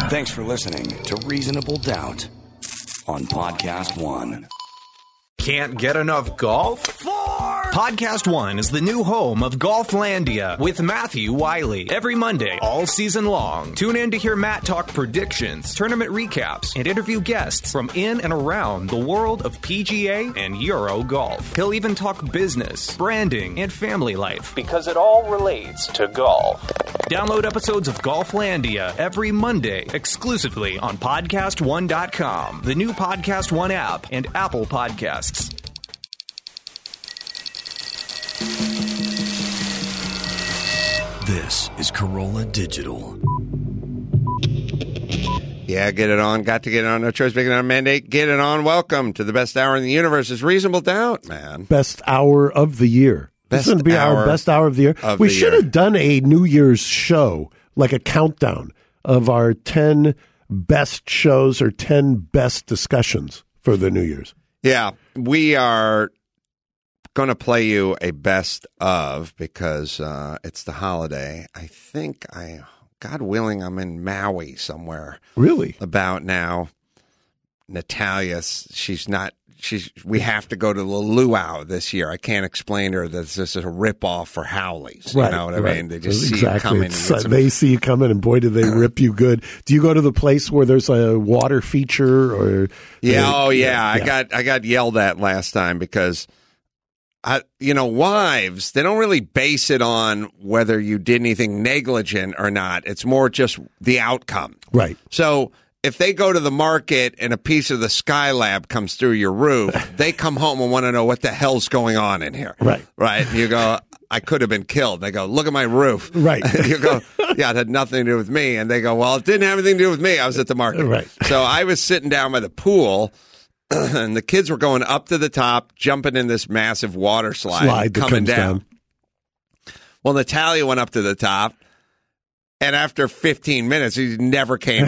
Thanks for listening to Reasonable Doubt on Podcast One. Can't get enough golf? Podcast One is the new home of Golflandia with Matthew Wiley. Every Monday, all season long. Tune in to hear Matt talk predictions, tournament recaps, and interview guests from in and around the world of PGA and Euro golf. He'll even talk business, branding, and family life because it all relates to golf. Download episodes of Golflandia every Monday exclusively on PodcastOne.com, the new Podcast One app, and Apple Podcasts. This is Corolla Digital. Yeah, get it on. Got to get it on. No choice, making it on mandate. Get it on. Welcome to the best hour in the universe. It's Reasonable Doubt, man. Best hour of the year. This would be our best hour of the year. We should have done a New Year's show, like a countdown of our 10 best shows or 10 best discussions for the New Year's. Yeah, we are going to play you a best of because it's the holiday. I think God willing, I'm in Maui somewhere. Really? About now. Natalia, we have to go to the luau this year. I can't explain to her that this is a ripoff for Howley's. You know what I mean? They just see you coming. They see you coming, and boy, do they rip you good. Do you go to the place where there's a water feature? Or I got yelled at last time because wives, they don't really base it on whether you did anything negligent or not. It's more just the outcome. Right. So if they go to the market and a piece of the Skylab comes through your roof, they come home and want to know what the hell's going on in here. Right. Right. And you go, I could have been killed. They go, look at my roof. Right. You go, yeah, it had nothing to do with me. And they go, well, it didn't have anything to do with me. I was at the market. Right. So I was sitting down by the pool, and the kids were going up to the top, jumping in this massive water slide coming down. Well, Natalia went up to the top, and after 15 minutes, he never came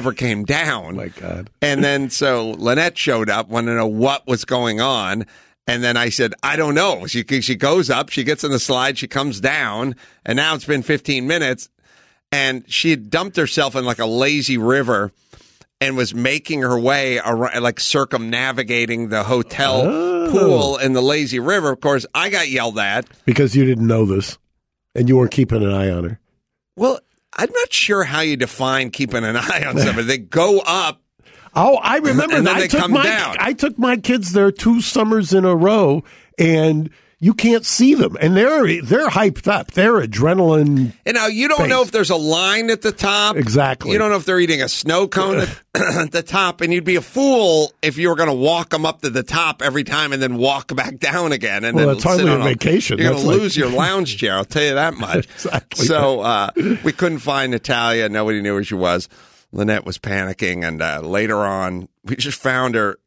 down. Oh my God. And then so Lynette showed up, wanted to know what was going on. And then I said, I don't know. She goes up, she gets in the slide, she comes down, and now it's been 15 minutes, and she had dumped herself in like a lazy river and was making her way around, like circumnavigating the hotel pool in the lazy river. Of course, I got yelled at. Because you didn't know this, and you weren't keeping an eye on her. Well, I'm not sure how you define keeping an eye on somebody. They go up. Oh, I remember and that. then they come down. I took my kids there 2 summers in a row, and you can't see them, and they're hyped up. They're adrenaline. And now you don't know if there's a line at the top. Exactly. You don't know if they're eating a snow cone at the top, and you'd be a fool if you were going to walk them up to the top every time and then walk back down again. And well, then that's hardly a vacation. You're going to lose your lounge chair. I'll tell you that much. Exactly. So we couldn't find Natalia. Nobody knew where she was. Lynette was panicking, and later on, we just found her.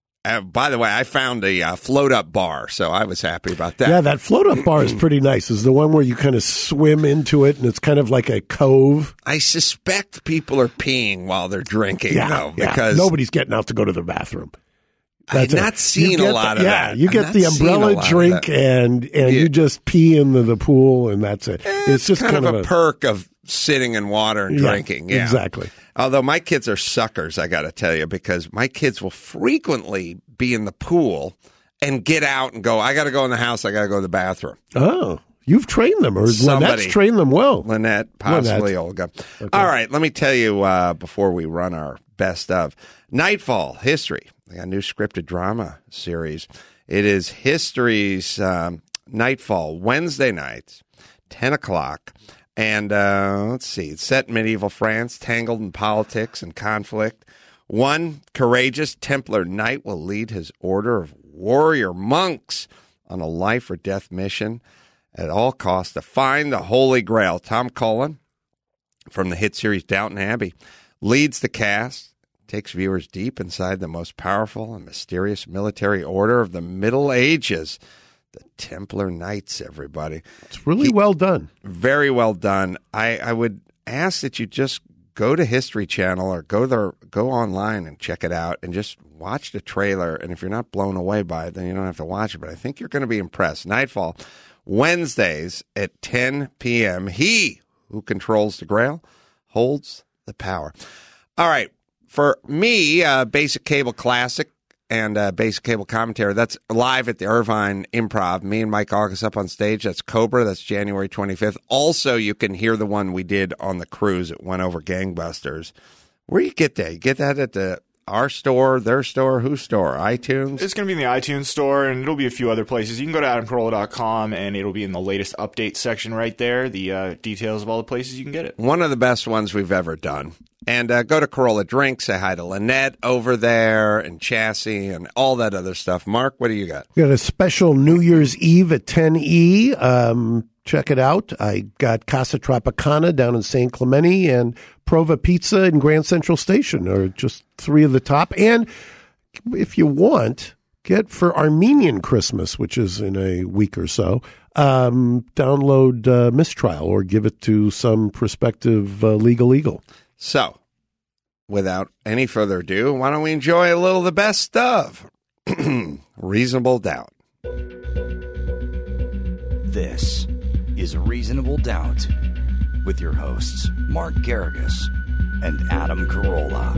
By the way, I found a float-up bar, so I was happy about that. Yeah, that float-up bar is pretty nice. It's the one where you kind of swim into it, and it's kind of like a cove. I suspect people are peeing while they're drinking, though, because nobody's getting out to go to the bathroom. I've not seen a lot of that. You get the umbrella drink, and you just pee into the pool, and that's it. It's just kind of a perk of sitting in water and drinking. Yeah, exactly. Although my kids are suckers, I got to tell you, because my kids will frequently be in the pool and get out and go, I got to go in the house, I got to go to the bathroom. Oh, you've trained them, or Lynette's trained them well. Lynette, possibly Olga. Okay. All right, let me tell you before we run our best of. Nightfall, History, a new scripted drama series. It is History's Nightfall, Wednesday nights, 10 o'clock. And let's see, it's set in medieval France, tangled in politics and conflict. One courageous Templar knight will lead his order of warrior monks on a life or death mission at all costs to find the Holy Grail. Tom Cullen, from the hit series Downton Abbey, leads the cast, takes viewers deep inside the most powerful and mysterious military order of the Middle Ages. The Templar Knights, everybody. It's really well done. Very well done. I would ask that you just go to History Channel or go online and check it out and just watch the trailer. And if you're not blown away by it, then you don't have to watch it. But I think you're going to be impressed. Nightfall, Wednesdays at 10 p.m. He who controls the Grail holds the power. All right. For me, Basic Cable Classic and Basic Cable Commentary, that's live at the Irvine Improv. Me and Mike August up on stage. That's Cobra. That's January 25th. Also, you can hear the one we did on the cruise. It went over gangbusters. Where do you get that? You get that at our store, their store, whose store? iTunes? It's going to be in the iTunes store, and it'll be a few other places. You can go to AdamCarolla.com, and it'll be in the latest update section right there, the details of all the places you can get it. One of the best ones we've ever done. And go to Carolla Drink, say hi to Lynette over there, and Chassis, and all that other stuff. Mark, what do you got? We got a special New Year's Eve at 10E. Check it out. I got Casa Tropicana down in San Clemente, and Prova Pizza in Grand Central Station are just three of the top. And if you want, get for Armenian Christmas, which is in a week or so, download Mistrial or give it to some prospective legal eagle. So, without any further ado, why don't we enjoy a little of the best of Reasonable Doubt. This is Reasonable Doubt with your hosts, Mark Garrigus and Adam Carolla.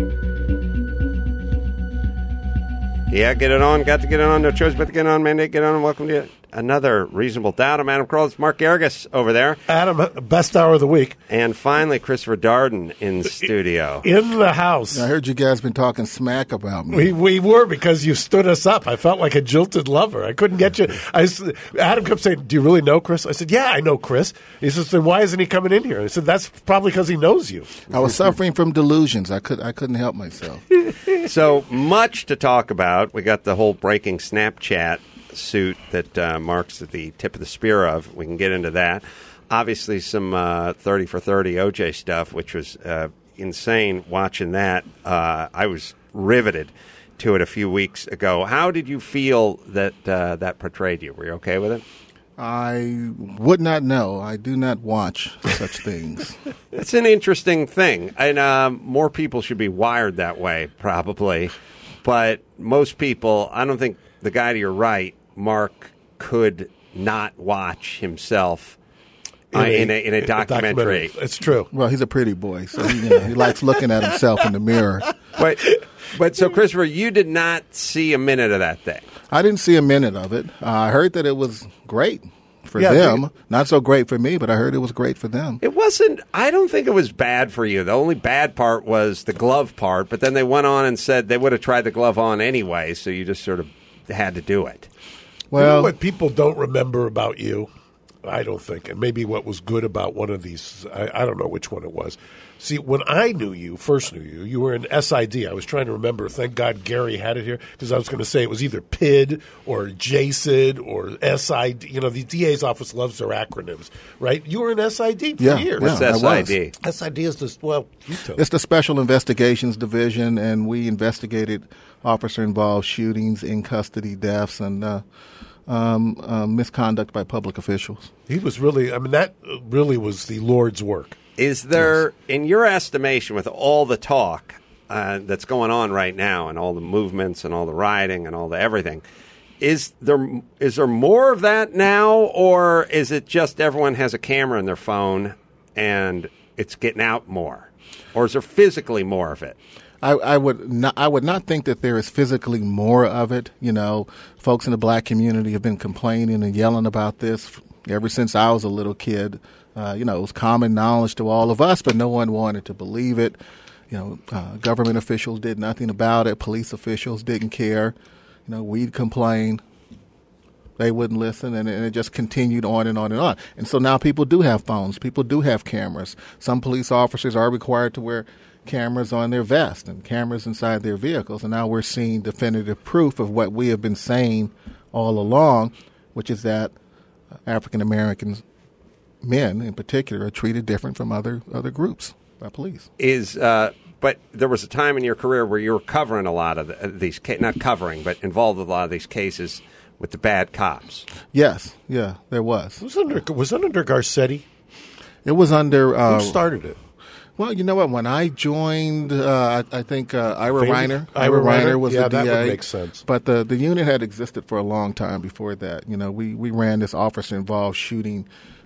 Yeah, get it on. Got to get it on. No choice but to get on. Mandate, get on. And welcome to another Reasonable Doubt. I'm Adam Carolla. It's Mark Garrigus over there. Adam, best hour of the week. And finally, Christopher Darden in studio. In the house. I heard you guys been talking smack about me. We were, because you stood us up. I felt like a jilted lover. I couldn't get you. Adam kept saying, do you really know Chris? I said, yeah, I know Chris. He says, then why isn't he coming in here? I said, that's probably because he knows you. I was suffering from delusions. I couldn't help myself. So much to talk about. We got the whole breaking Snapchat suit that Mark's at the tip of the spear of. We can get into that. Obviously, some 30 for 30 OJ stuff, which was insane watching that. I was riveted to it a few weeks ago. How did you feel that that portrayed you? Were you okay with it? I would not know. I do not watch such things. It's an interesting thing. And more people should be wired that way, probably. But most people, I don't think the guy to your right, Mark, could not watch himself in a documentary. It's true. Well, he's a pretty boy, so he likes looking at himself in the mirror. But so, Christopher, you did not see a minute of that thing. I didn't see a minute of it. I heard that it was great for them. Not so great for me, but I heard it was great for them. It wasn't. I don't think it was bad for you. The only bad part was the glove part, but then they went on and said they would have tried the glove on anyway, so you just sort of had to do it. Well, you know what people don't remember about you? I don't think, and maybe what was good about one of these, I don't know which one it was. See, when I first knew you, you were in SID. I was trying to remember. Thank God Gary had it here, because I was going to say it was either PID or JCID or SID. You know, the DA's office loves their acronyms, right? You were in SID for years. What's SID? SID is this, it's the Special Investigations Division, and we investigated officer-involved shootings, in-custody deaths, and misconduct by public officials. He was really, that really was the Lord's work. Is there, in your estimation, with all the talk that's going on right now and all the movements and all the rioting and all the everything, is there more of that now, or is it just everyone has a camera in their phone and it's getting out more? Or is there physically more of it? I would not think that there is physically more of it. You know, folks in the black community have been complaining and yelling about this ever since I was a little kid. It was common knowledge to all of us, but no one wanted to believe it. Government officials did nothing about it. Police officials didn't care. We'd complain. They wouldn't listen, and it just continued on and on and on. And so now people do have phones. People do have cameras. Some police officers are required to wear cameras on their vest and cameras inside their vehicles. And now we're seeing definitive proof of what we have been saying all along, which is that African Americans, men in particular, are treated different from other groups by police. But there was a time in your career where you were covering a lot of these not covering, but involved with a lot of these cases with the bad cops. Yes, yeah, there was. Was it under Garcetti? It was under. Who started it? Well, you know what? When I joined, I think Ira Reiner was the DA. That would make sense. But the unit had existed for a long time before that. We ran this officer-involved shooting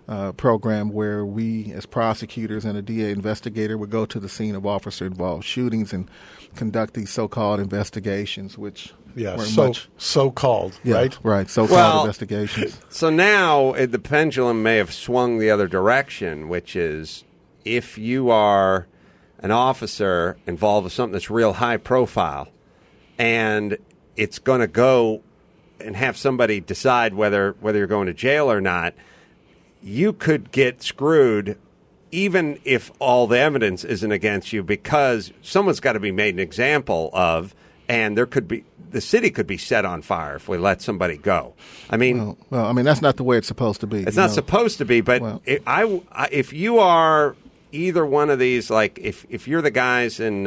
program where we, as prosecutors and a DA investigator, would go to the scene of officer-involved shootings and conduct these so-called investigations, which so-called, right? Right, so-called investigations. So now the pendulum may have swung the other direction, which is if you are an officer involved with something that's real high profile and it's going to go and have somebody decide whether you're going to jail or not, you could get screwed even if all the evidence isn't against you, because someone's got to be made an example of, and the city could be set on fire if we let somebody go. I mean, well, I mean, that's not the way it's supposed to be. It's not supposed to be, but if you are either one of these, like if you're the guys in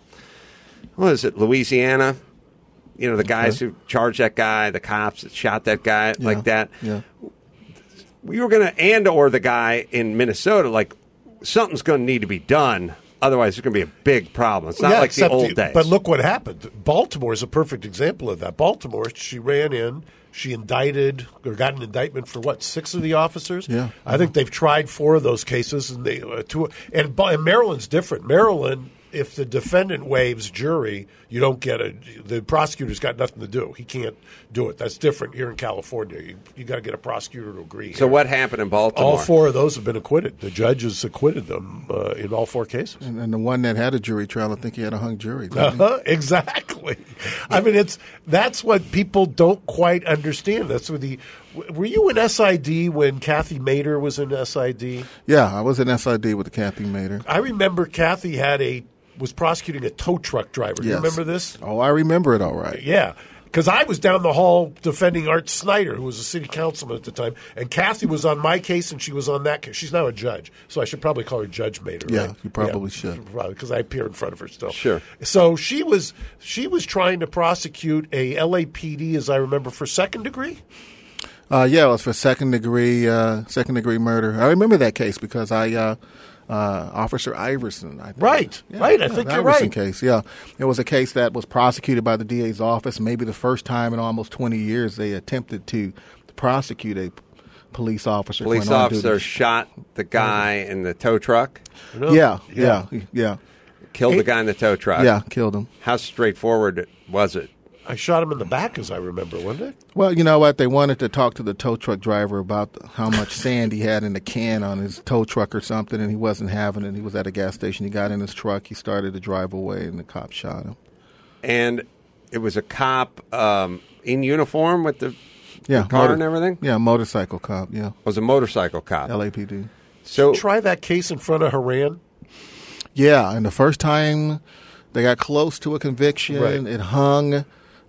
Louisiana, the guys who charged that guy, the cops that shot that guy, like that. Yeah. We were going to, or the guy in Minnesota, like something's going to need to be done. Otherwise, it's going to be a big problem. It's not like the old days. But look what happened. Baltimore is a perfect example of that. Baltimore, she ran in, she indicted or got an indictment for 6 of the officers. Yeah, I think they've tried 4 of those cases, and and Maryland's different. Maryland, if the defendant waives jury, you don't get the prosecutor's got nothing to do. He can't do it. That's different here in California. You got to get a prosecutor to agree. So what happened in Baltimore? All 4 of those have been acquitted. The judges acquitted them in all 4 cases. And the one that had a jury trial, I think he had a hung jury. Exactly. I mean, that's what people don't quite understand. That's what were you in SID when Kathy Mader was in SID? Yeah, I was in SID with Kathy Mader. I remember Kathy was prosecuting a tow truck driver. Do you remember this? Oh, I remember it all right. Yeah, because I was down the hall defending Art Snyder, who was a city councilman at the time, and Kathy was on my case and she was on that case. She's now a judge, so I should probably call her Judge Mader. Yeah, right? you probably should. Because I appear in front of her still. Sure. So she was trying to prosecute a LAPD, as I remember, for second degree? It was for second degree murder. I remember that case because Officer Iverson. I think. Right. I think you're right. Iverson case, yeah. It was a case that was prosecuted by the DA's office. Maybe the first time in almost 20 years they attempted to prosecute a police officer. Police officer shot the guy in the tow truck? Yeah. Killed the guy in the tow truck? Yeah, killed him. How straightforward was it? I shot him in the back, as I remember, wasn't it? Well, you know what? They wanted to talk to the tow truck driver about how much sand he had in the can on his tow truck or something, and he wasn't having it. He was at a gas station. He got in his truck. He started to drive away, and the cop shot him. And it was a cop in uniform with the car and everything? Yeah, motorcycle cop, yeah. It was a motorcycle cop. LAPD. So try that case in front of Haran? Yeah, and the first time they got close to a conviction, it hung.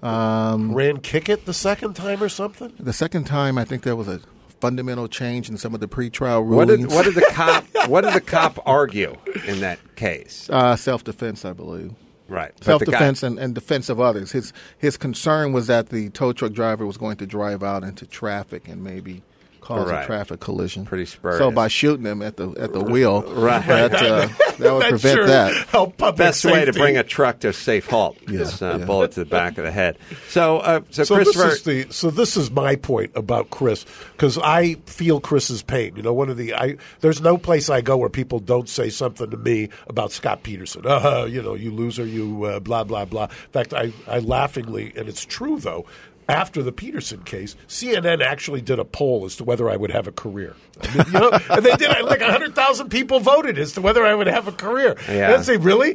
Ran kick it the second time or something? The second time, I think there was a fundamental change in some of the pretrial rulings. What did the cop argue in that case? Self-defense, I believe. Right. Self-defense and defense of others. His concern was that the tow truck driver was going to drive out into traffic and maybe cause a traffic collision. Pretty spurious. So by shooting him at the wheel, that would prevent that. Help public Best safety. way to bring a truck to a safe halt is bullet to the back of the head. So Christopher, this is my point about Chris, because I feel Chris's pain. There's no place I go where people don't say something to me about Scott Peterson. You loser, you blah blah blah. In fact, I laughingly, and it's true though. After the Peterson case, CNN actually did a poll as to whether I would have a career. And they did. Like 100,000 people voted as to whether I would have a career. Yeah. And say, really?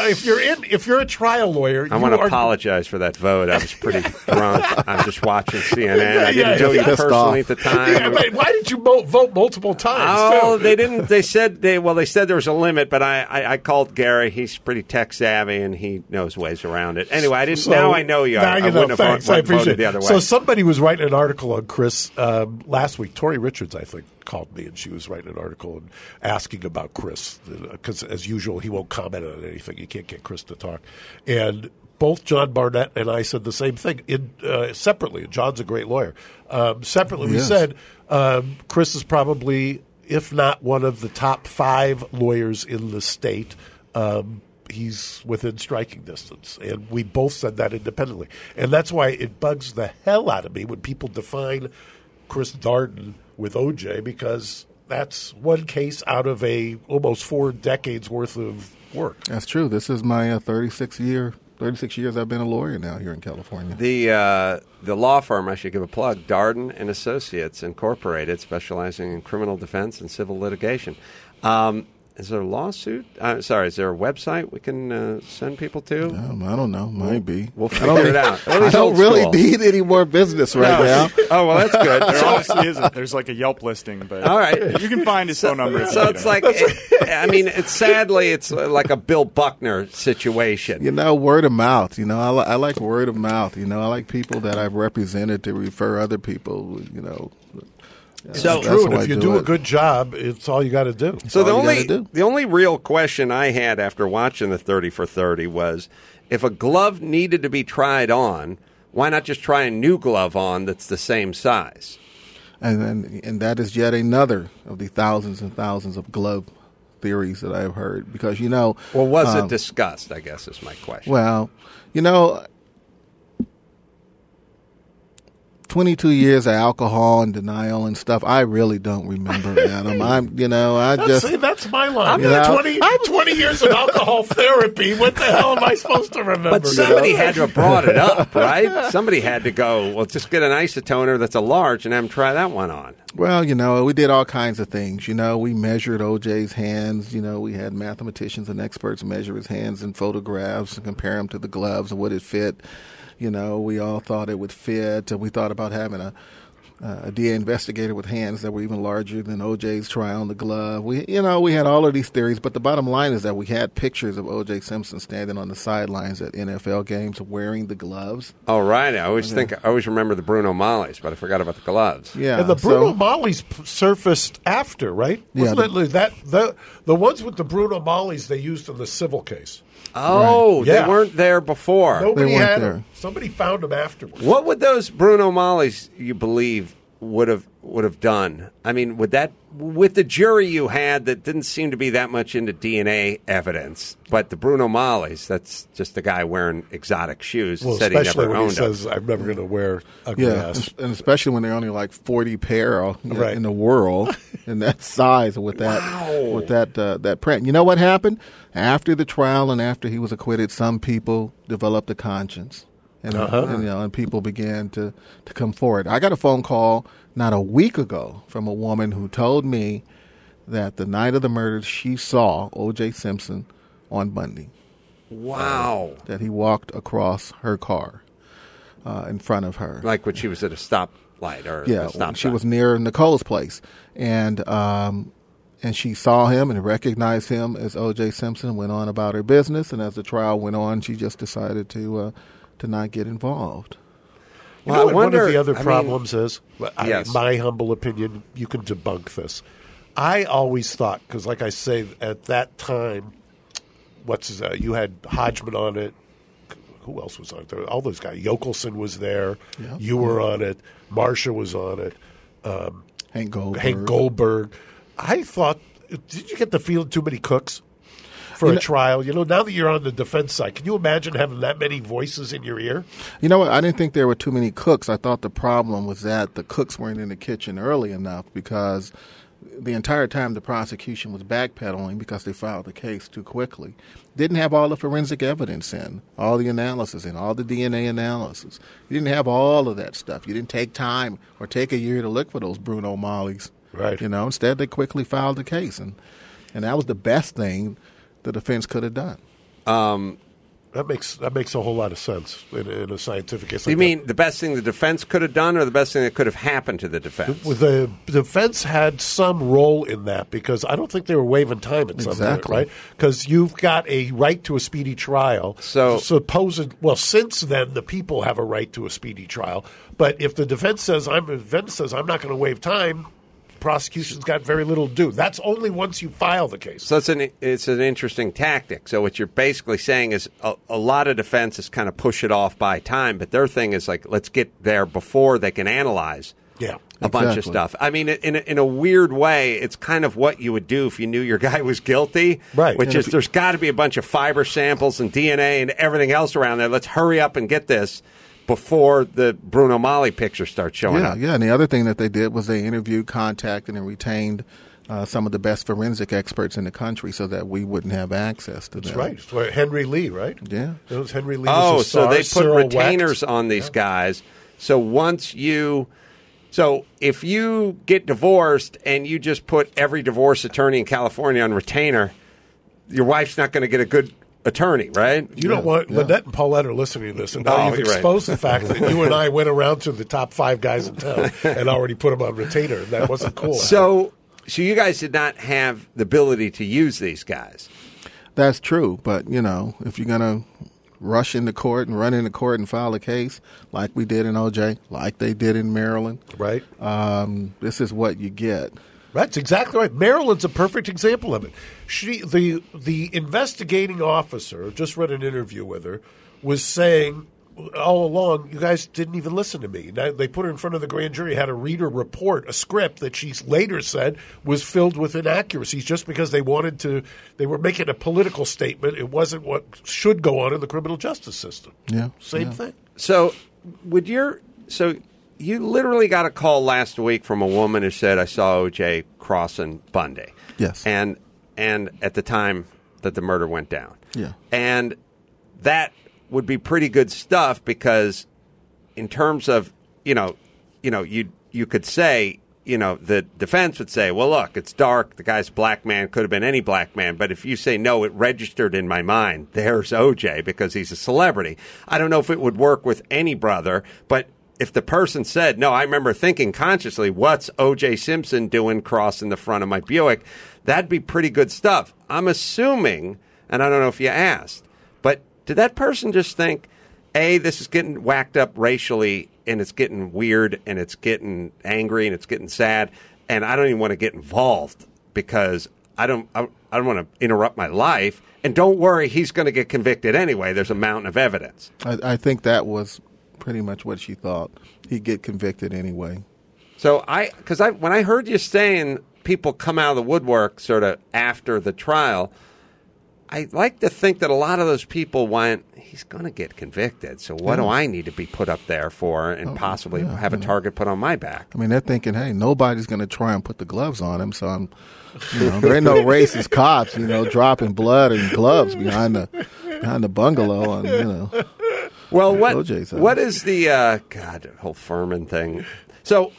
If you're a trial lawyer, I want to apologize for that vote. I was pretty drunk. I was just watching CNN. I didn't know you personally at the time. Yeah, but why did you vote multiple times? Oh, they didn't. They said there was a limit, but I called Gary. He's pretty tech savvy and he knows ways around it. Anyway, I didn't. Now I know you. I wouldn't have voted the other way. So somebody was writing an article on Chris last week. Tori Richards, I think, called me, and she was writing an article and asking about Chris because, as usual, he won't comment on anything. You can't get Chris to talk. And both John Barnett and I said the same thing separately. John's a great lawyer. Separately, we said Chris is probably, if not one of the top 5 lawyers in the state. He's within striking distance. And we both said that independently. And that's why it bugs the hell out of me when people define Chris Darden with OJ, because that's one case out of almost 4 decades worth of work. That's true. This is my 36 years I've been a lawyer now here in California. The law firm, I should give a plug, Darden and Associates Incorporated, specializing in criminal defense and civil litigation. Is there a lawsuit? Is there a website we can send people to? I don't know. Might be. We'll figure it out. I don't really need any more business now. Oh, well, that's good. There honestly isn't. There's like a Yelp listing, but all right, you can find his phone number. So it's like, sadly, it's like a Bill Buckner situation. Word of mouth. I like word of mouth. I like people that I've represented to refer other people. So it's true, and if you do a good job, it's all you got to do. So the only real question I had after watching the 30 for 30 was, if a glove needed to be tried on, why not just try a new glove on that's the same size? And that is yet another of the thousands and thousands of glove theories that I've heard. Because well, was it discussed? I guess is my question. Well, 22 years of alcohol and denial and stuff. I really don't remember, Adam. That's my line. 20 years of alcohol therapy. What the hell am I supposed to remember? But somebody had to have brought it up, right? Somebody had to go, well, just get an isotoner that's a large and have them try that one on. Well, we did all kinds of things. We measured OJ's hands. We had mathematicians and experts measure his hands in photographs and compare them to the gloves and would it fit. We all thought it would fit. We thought about having a DA investigator with hands that were even larger than OJ's try on the glove. We had all of these theories, but the bottom line is that we had pictures of OJ Simpson standing on the sidelines at NFL games wearing the gloves. Oh, right. I always remember the Bruno Mollies, but I forgot about the gloves. Yeah. And the Bruno Mollies surfaced after, right? Yeah. The ones with the Bruno Mollies they used in the civil case. Oh, right. They weren't there before. Nobody had them. Somebody found them afterwards. What would those Bruno Mollies, you believe, would have done? I mean, would that, with the jury you had that didn't seem to be that much into DNA evidence, but the Bruno Mollies, that's just a guy wearing exotic shoes. Well, said especially he never when owned he says, "I'm never going to wear ugly ass." And especially when there are only like 40 pair in the world, and that size with that that print. You know what happened after the trial and after he was acquitted? Some people developed a conscience. And people began to come forward. I got a phone call not a week ago from a woman who told me that the night of the murder she saw O.J. Simpson on Bundy. Wow. That he walked across her car in front of her. Like when she was at a stoplight or a stop sign. She was near Nicole's place. And she saw him and recognized him as O.J. Simpson, went on about her business. And as the trial went on, she just decided to not get involved. Well, I wonder, one of the other problems is, in my humble opinion, you can debunk this. I always thought, because like I say, at that time, you had Hodgman on it. Who else was on it? All those guys. Yokelson was there. Yeah. You were on it. Marsha was on it. Hank Goldberg. I thought, did you get the feeling too many cooks for a trial? Now that you're on the defense side, can you imagine having that many voices in your ear? You know what? I didn't think there were too many cooks. I thought the problem was that the cooks weren't in the kitchen early enough, because the entire time the prosecution was backpedaling because they filed the case too quickly. Didn't have all the forensic evidence in, all the analysis in, all the DNA analysis. You didn't have all of that stuff. You didn't take time or take a year to look for those Bruno Mollies. Right. Instead they quickly filed the case. And that was the best thing the defense could have done. That makes a whole lot of sense in a scientific case. You mean the best thing the defense could have done, or the best thing that could have happened to the defense? The defense had some role in that, because I don't think they were waiving time at some point, right? Because you've got a right to a speedy trial. Since then the people have a right to a speedy trial. But if the defense says I'm not going to waive time, prosecution's got very little to do. That's only once you file the case. So it's an interesting tactic. So what you're basically saying is a lot of defenses kind of push it off by time, but their thing is like, let's get there before they can analyze bunch of stuff. I mean, in a weird way, it's kind of what you would do if you knew your guy was guilty, right? Which is there's got to be a bunch of fiber samples and DNA and everything else around there. Let's hurry up and get this before the Bruno Molly picture starts showing up. Yeah, and the other thing that they did was they interviewed, contacted, and retained some of the best forensic experts in the country so that we wouldn't have access to them. That's right. Henry Lee, right? Yeah. It was Henry Lee. Oh, so they put Cyril retainers Wecht on these guys. So so if you get divorced and you just put every divorce attorney in California on retainer, your wife's not going to get a good attorney, right? You don't want Lynette and Paulette are listening to this, and now you've exposed the fact that you and I went around to the top 5 guys in town and already put them on retainer, and that wasn't cool. So you guys did not have the ability to use these guys. That's true, but if you're gonna rush into court and run into court and file a case like we did in OJ, like they did in Maryland, right? This is what you get. That's exactly right. Maryland's a perfect example of it. The investigating officer, just read an interview with her, was saying all along, you guys didn't even listen to me. Now, they put her in front of the grand jury, had to read her report, a script that she later said was filled with inaccuracies just because they were making a political statement. It wasn't what should go on in the criminal justice system. Yeah. Same thing. So you literally got a call last week from a woman who said, I saw O.J. crossing Bundy. Yes. And at the time that the murder went down. Yeah. And that would be pretty good stuff because in terms of, you could say, the defense would say, well, look, it's dark. The guy's a black man. Could have been any black man. But if you say, no, it registered in my mind, there's O.J. because he's a celebrity. I don't know if it would work with any brother, but if the person said, no, I remember thinking consciously, what's O.J. Simpson doing crossing the front of my Buick? That'd be pretty good stuff. I'm assuming, and I don't know if you asked, but did that person just think, A, this is getting whacked up racially, and it's getting weird, and it's getting angry, and it's getting sad, and I don't even want to get involved because I don't want to interrupt my life, and don't worry, he's going to get convicted anyway. There's a mountain of evidence. I think that was pretty much what she thought. He'd get convicted anyway. So when I heard you saying people come out of the woodwork sort of after the trial, I like to think that a lot of those people went, he's going to get convicted, so what do I need to be put up there for and possibly have a target put on my back? I mean, they're thinking, hey, nobody's going to try and put the gloves on him, so there ain't no racist cops, dropping blood and gloves behind the bungalow and, Well, what is the whole Furman thing? So,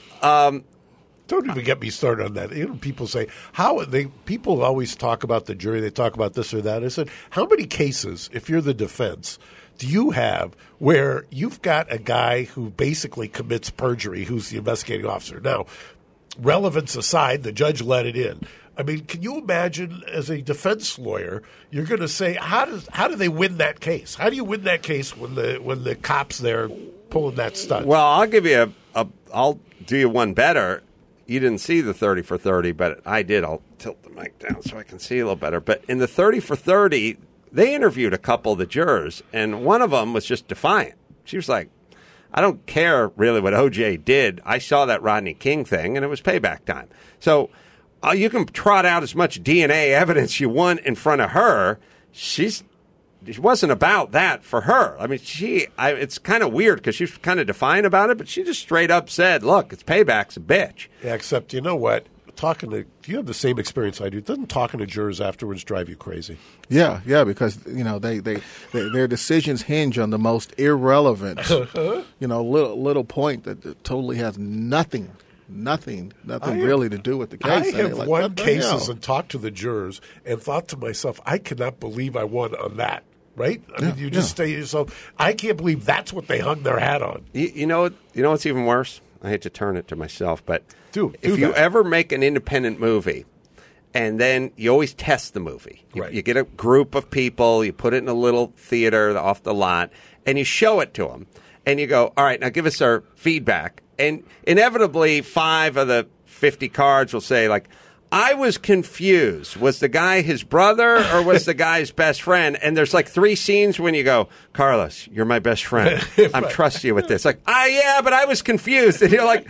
don't even get me started on that. People say people always talk about the jury. They talk about this or that. I said, how many cases, if you're the defense, do you have where you've got a guy who basically commits perjury, who's the investigating officer? Now, relevance aside, the judge let it in. I mean, can you imagine as a defense lawyer, you're going to say, how do they win that case? How do you win that case when the cops there pulling that stunt? Well, I'll give you I'll do you one better. You didn't see the 30 for 30, but I did. I'll tilt the mic down so I can see a little better. But in the 30 for 30, they interviewed a couple of the jurors, and one of them was just defiant. She was like, I don't care really what O.J. did. I saw that Rodney King thing, and it was payback time. So you can trot out as much DNA evidence you want in front of her. It wasn't about that for her. I mean, it's kind of weird because she's kind of defiant about it, but she just straight up said, look, it's payback's a bitch. Yeah, except, you know what? Do you have the same experience I do? Doesn't talking to jurors afterwards drive you crazy? Yeah, because their decisions hinge on the most irrelevant, little point that totally has nothing really to do with the case. I have won cases and talked to the jurors and thought to myself, I cannot believe I won on that. Right? I mean, you just say to yourself, I can't believe that's what they hung their hat on. You know what's even worse? I hate to turn it to myself, but if you that. ever make an independent movie and then you always test the movie. You get a group of people, you put it in a little theater off the lot, and you show it to them. And you go, all right, now give us our feedback. And inevitably, 5 of the 50 cards will say, like, I was confused. Was the guy his brother or was the guy's best friend? And there's like 3 scenes when you go, Carlos, you're my best friend. I'm trusting you with this. Like, yeah, but I was confused. And you're like,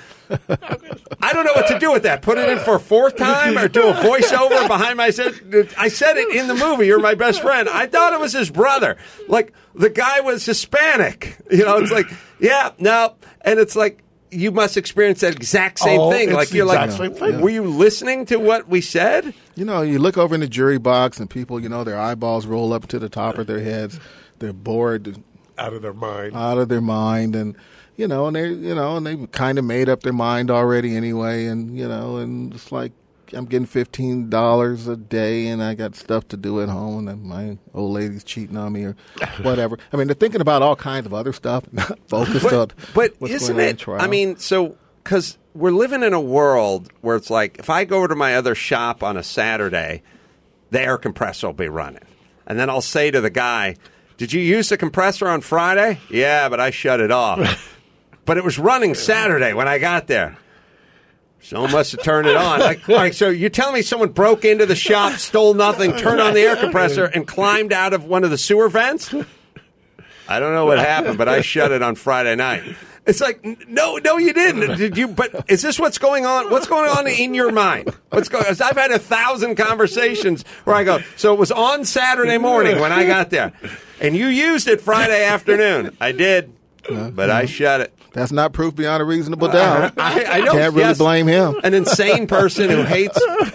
I don't know what to do with that. Put it in for a 4th time or do a voiceover behind my I said it in the movie. You're my best friend. I thought it was his brother. Like, the guy was Hispanic. It's like, yeah, no. And it's like, you must experience that exact same thing. Like you're like, were you listening to what we said? You look over in the jury box and people, their eyeballs roll up to the top of their heads. They're bored out of their mind. And and they kind of made up their mind already anyway, and and it's like I'm getting $15 a day, and I got stuff to do at home, and my old lady's cheating on me or whatever. I mean, they're thinking about all kinds of other stuff, not focused on but what's isn't going on in it? trial. I mean, because we're living in a world where it's like if I go over to my other shop on a Saturday, the air compressor will be running, and then I'll say to the guy, "Did you use the compressor on Friday?" "Yeah, but I shut it off." "But it was running Saturday when I got there." "Someone must have turned it on." All right, so you're telling me someone broke into the shop, stole nothing, turned on the air compressor, and climbed out of one of the sewer vents? I don't know what happened, but I shut it on Friday night. It's like, no, you didn't. Did you? But is this what's going on? What's going on in your mind? I've had 1,000 conversations where I go, so it was on Saturday morning when I got there, and you used it Friday afternoon. I did, but I shut it. That's not proof beyond a reasonable doubt. I know. Can't really blame him. An insane person who hates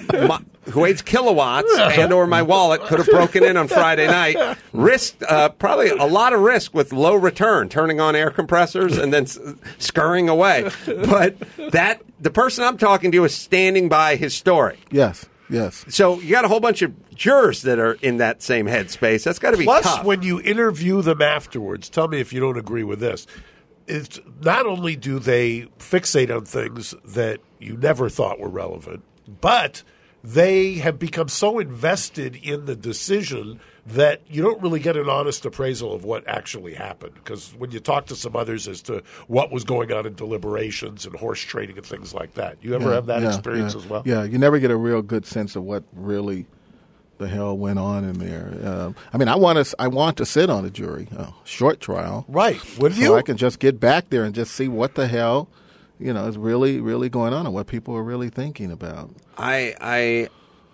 kilowatts and or my wallet could have broken in on Friday night. Risked probably a lot of risk with low return, turning on air compressors and then scurrying away. But the person I'm talking to is standing by his story. Yes. So you got a whole bunch of jurors that are in that same headspace. That's got to be tough. Plus, when you interview them afterwards, tell me if you don't agree with this. It's not only do they fixate on things that you never thought were relevant, but they have become so invested in the decision that you don't really get an honest appraisal of what actually happened. Because when you talk to some others as to what was going on in deliberations and horse trading and things like that, you ever have that experience as well? Yeah, you never get a real good sense of what really the hell went on in there. I mean, I want to sit on a jury, short trial, right? Would you? So I can just get back there and just see what the hell, is really, really going on and what people are really thinking about. The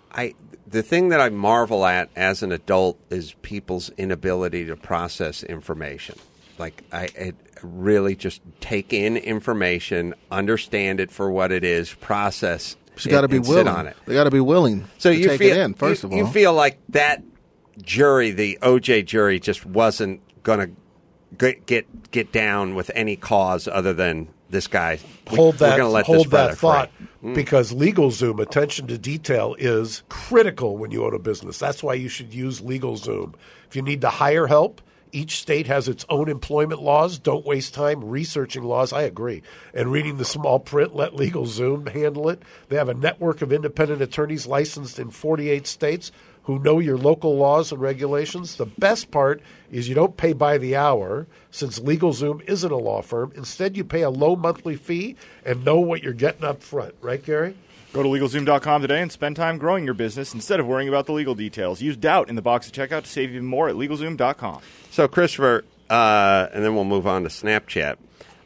thing that I marvel at as an adult is people's inability to process information. Like I really just take in information, understand it for what it is, process. You got to be willing. Sit on it. They got to be willing to take it in, first of all. You feel like that jury, the OJ jury, just wasn't going to get down with any cause other than this guy. Hold that thought, because LegalZoom, attention to detail, is critical when you own a business. That's why you should use LegalZoom. If you need to hire help, each state has its own employment laws. Don't waste time researching laws. I agree. And reading the small print, let LegalZoom handle it. They have a network of independent attorneys licensed in 48 states who know your local laws and regulations. The best part is you don't pay by the hour, since LegalZoom isn't a law firm. Instead, you pay a low monthly fee and know what you're getting up front. Right, Gary? Go to LegalZoom.com today and spend time growing your business instead of worrying about the legal details. Use doubt in the box of checkout to save even more at LegalZoom.com. So, Christopher, and then we'll move on to Snapchat.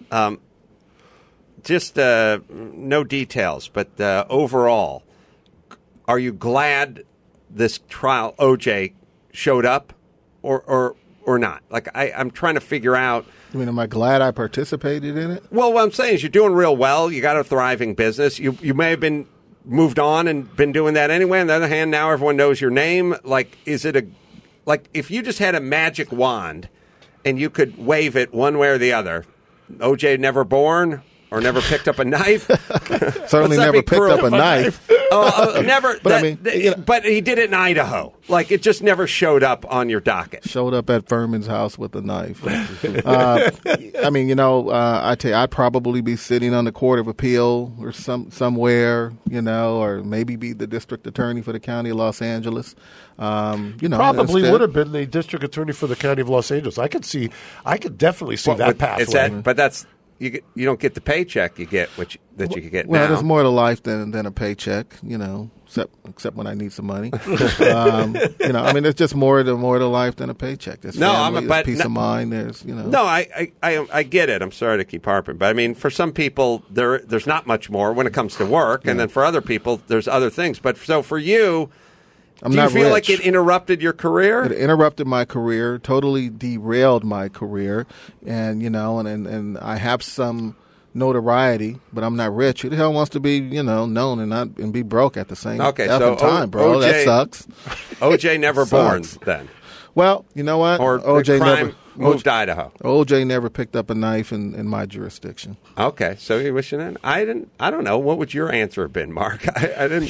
Just no details, but overall, are you glad this trial, OJ, showed up or not? Like, I'm trying to figure out. I mean, am I glad I participated in it? Well, what I'm saying is you're doing real well. You got a thriving business. You may have been moved on and been doing that anyway. On the other hand, now everyone knows your name. Like, is it if you just had a magic wand and you could wave it one way or the other, OJ never born or never picked up a knife? Certainly never picked up a knife. Never. But but he did it in Idaho. Like, it just never showed up on your docket. Showed up at Furman's house with a knife. I mean, I tell you, I'd probably be sitting on the Court of Appeal or somewhere, or maybe be the district attorney for the county of Los Angeles. Probably would have been the district attorney for the county of Los Angeles. I could definitely see that pathway. But that's. You don't get the paycheck you get, that you could get now. Well, there's more to life than a paycheck, except when I need some money. I mean, there's just more to life than a paycheck. There's family, there's peace of mind. There's, No, I get it. I'm sorry to keep harping, but I mean, for some people, there's not much more when it comes to work, and then for other people, there's other things. But so for you. Do you feel like it interrupted your career? It interrupted my career, totally derailed my career, and and I have some notoriety, but I'm not rich. Who the hell wants to be, known and be broke at the same time, bro? OJ, that sucks. OJ never born then. Well, you know what? Or OJ crime moved to Idaho. OJ never picked up a knife in my jurisdiction. Okay, so you're wishing that? I don't know. What would your answer have been, Mark? I didn't.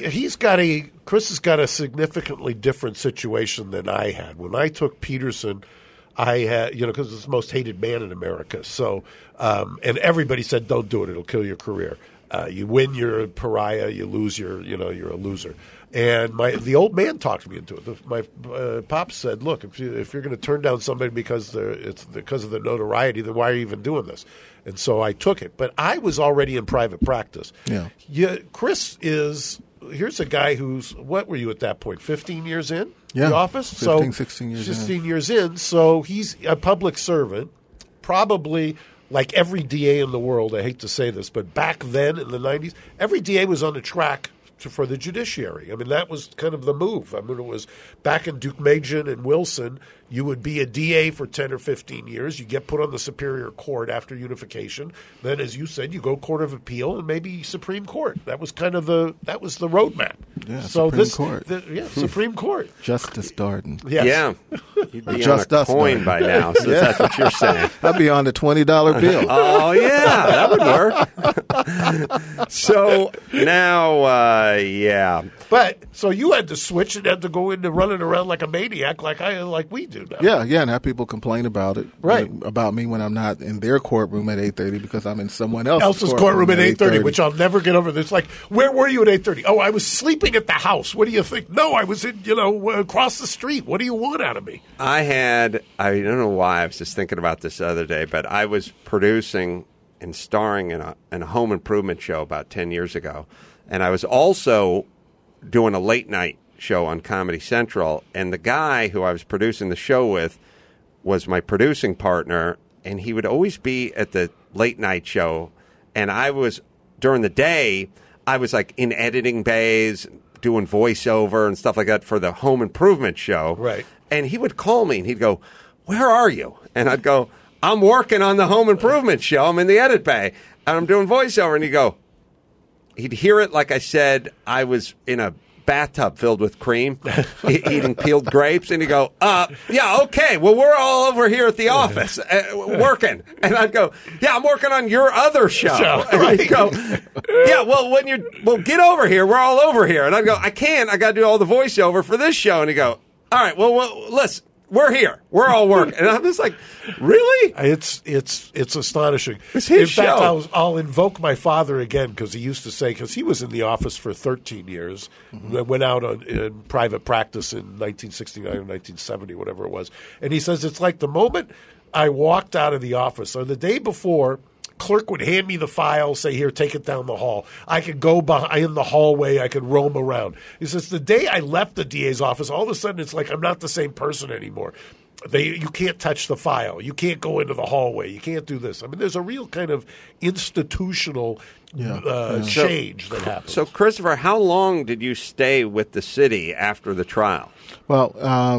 Chris has got a significantly different situation than I had when I took Peterson. I had, because it's the most hated man in America. So, and everybody said, "Don't do it; it'll kill your career. You win, you're a pariah. You lose, you're a loser." And the old man talked me into it. My pops said, "Look, if you're going to turn down somebody because of the notoriety, then why are you even doing this?" And so I took it. But I was already in private practice. Yeah. Chris is. Here's a guy who's, what were you at that point, 15 years in the office? 16 years in. 16 years in. So he's a public servant, probably like every DA in the world. I hate to say this, but back then in the 90s, every DA was on the track for the judiciary. I mean, that was kind of the move. I mean, it was back in Deukmejian and Wilson, you would be a DA for 10 or 15 years. You get put on the Superior Court after unification. Then, as you said, you go Court of Appeal and maybe Supreme Court. That was kind of the roadmap. Yeah, so Court. Supreme Court. Justice Darden. Yes. Yeah. You'd be on a coin by now, so that's what you're saying. I'd be on the $20 bill. Oh, yeah, that would work. So now, yeah. But so you had to switch and had to go into running around like a maniac like we do now. Yeah, and have people complain about it. Right. About me when I'm not in their courtroom at 8:30 because I'm in someone else's courtroom at 8:30, which I'll never get over. It's like, where were you at 8:30? Oh, I was sleeping at the house. What do you think? No, I was in, across the street. What do you want out of me? I don't know why I was just thinking about this the other day, but I was producing and starring in a home improvement show about 10 years ago. And I was also doing a late night show on Comedy Central. And the guy who I was producing the show with was my producing partner. And he would always be at the late night show. And I was, during the day, I was like in editing bays, doing voiceover and stuff like that for the home improvement show. Right. And he would call me and he'd go, "Where are you?" And I'd go, "I'm working on the home improvement show. I'm in the edit bay and I'm doing voiceover." And he'd hear it like I said I was in a bathtub filled with cream, eating peeled grapes, and he'd go, "Yeah, okay, well, we're all over here at the office working." And I'd go, "Yeah, I'm working on your other show." And he'd go, "Yeah, well, get over here. We're all over here." And I'd go, "I can't. I got to do all the voiceover for this show." And he'd go, "All right, well, listen. We're here. We're all working." And I'm just like, really? It's astonishing. It's his show. In fact, I'll invoke my father again because he used to say, because he was in the office for 13 years, went out in private practice in 1969 or 1970, whatever it was. And he says, it's like the moment I walked out of the office, or the day before, clerk would hand me the file, say, "Here, take it down the hall." I could go in the hallway. I could roam around. He says, the day I left the DA's office, all of a sudden it's like I'm not the same person anymore. You can't touch the file. You can't go into the hallway. You can't do this. I mean, there's a real kind of institutional change that happens. So, Christopher, how long did you stay with the city after the trial? Well,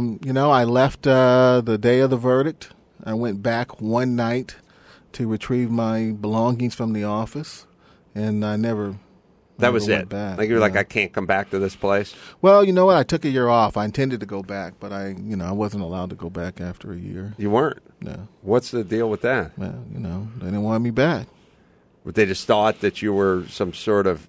I left the day of the verdict. I went back one night to retrieve my belongings from the office, and I never. That was went it. Back. Like you were like, I can't come back to this place. Well, you know what? I took a year off. I intended to go back, but I wasn't allowed to go back after a year. You weren't. No. What's the deal with that? Well, they didn't want me back. But they just thought that you were some sort of,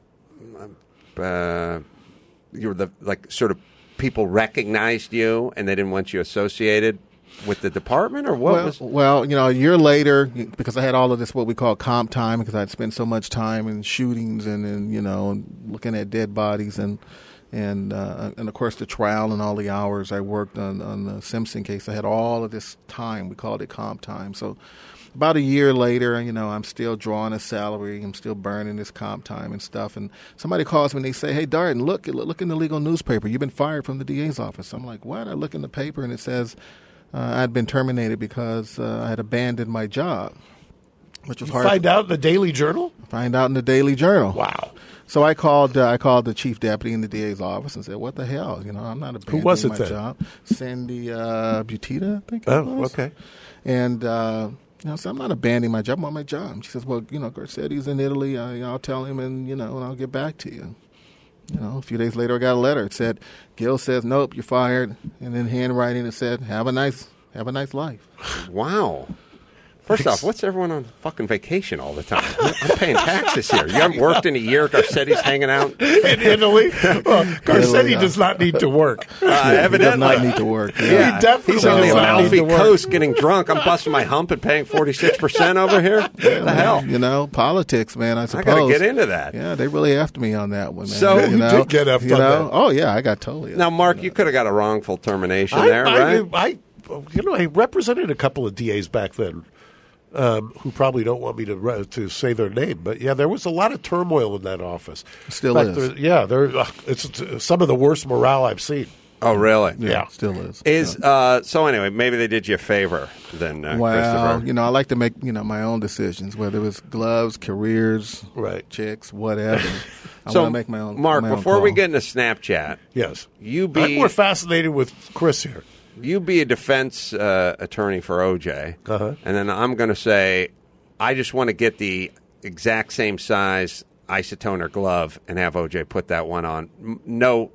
you were sort of people recognized you, and they didn't want you associated with the department, or what? Well, a year later, because I had all of this what we call comp time, because I'd spent so much time in shootings and looking at dead bodies and of course the trial and all the hours I worked on the Simpson case. I had all of this time. We called it comp time. So about a year later, I'm still drawing a salary. I'm still burning this comp time and stuff. And somebody calls me and they say, "Hey, Darden, look in the legal newspaper. You've been fired from the DA's office." I'm like, "What?" I look in the paper and it says I'd been terminated because I had abandoned my job, which was hard. Find out in the Daily Journal? Find out in the Daily Journal. Wow. So I called the chief deputy in the DA's office and said, "What the hell? I'm not abandoning my job." Cindy Butita, I think. Oh, okay. And So I'm not abandoning my job. I'm on my job. She says, well, Garcetti's in Italy. I'll tell him, and I'll get back to you. A few days later, I got a letter. It said, Gil says, nope, you're fired. And in handwriting, it said, have a nice life. Wow. First off, what's everyone on fucking vacation all the time? I'm paying taxes here. You haven't worked in a year. Garcetti's hanging out in Italy. Well, Garcetti does not need to work. Evidently, he does not need to work. Yeah. He definitely He's on the Amalfi Coast getting drunk. I'm busting my hump and paying 46% over here. What the hell? Politics, man. I suppose. I got to get into that. Yeah, they really effed me on that one, man. So you did get effed on that. Oh yeah, I got totally. Now, Mark, you could have got a wrongful termination there, right? I represented a couple of DAs back then. Who probably don't want me to say their name, but yeah, there was a lot of turmoil in that office. Still is. It's some of the worst morale I've seen. Oh, really? Yeah, still is. So anyway, maybe they did you a favor then, Christopher. I like to make my own decisions, whether it was gloves, careers, right, chicks, whatever. I so want to make my own. Mark, my own before call. we get into Snapchat, yes, I'm more fascinated with Chris here. You be a defense attorney for OJ, and then I'm going to say, I just want to get the exact same size isotoner glove and have OJ put that one on. No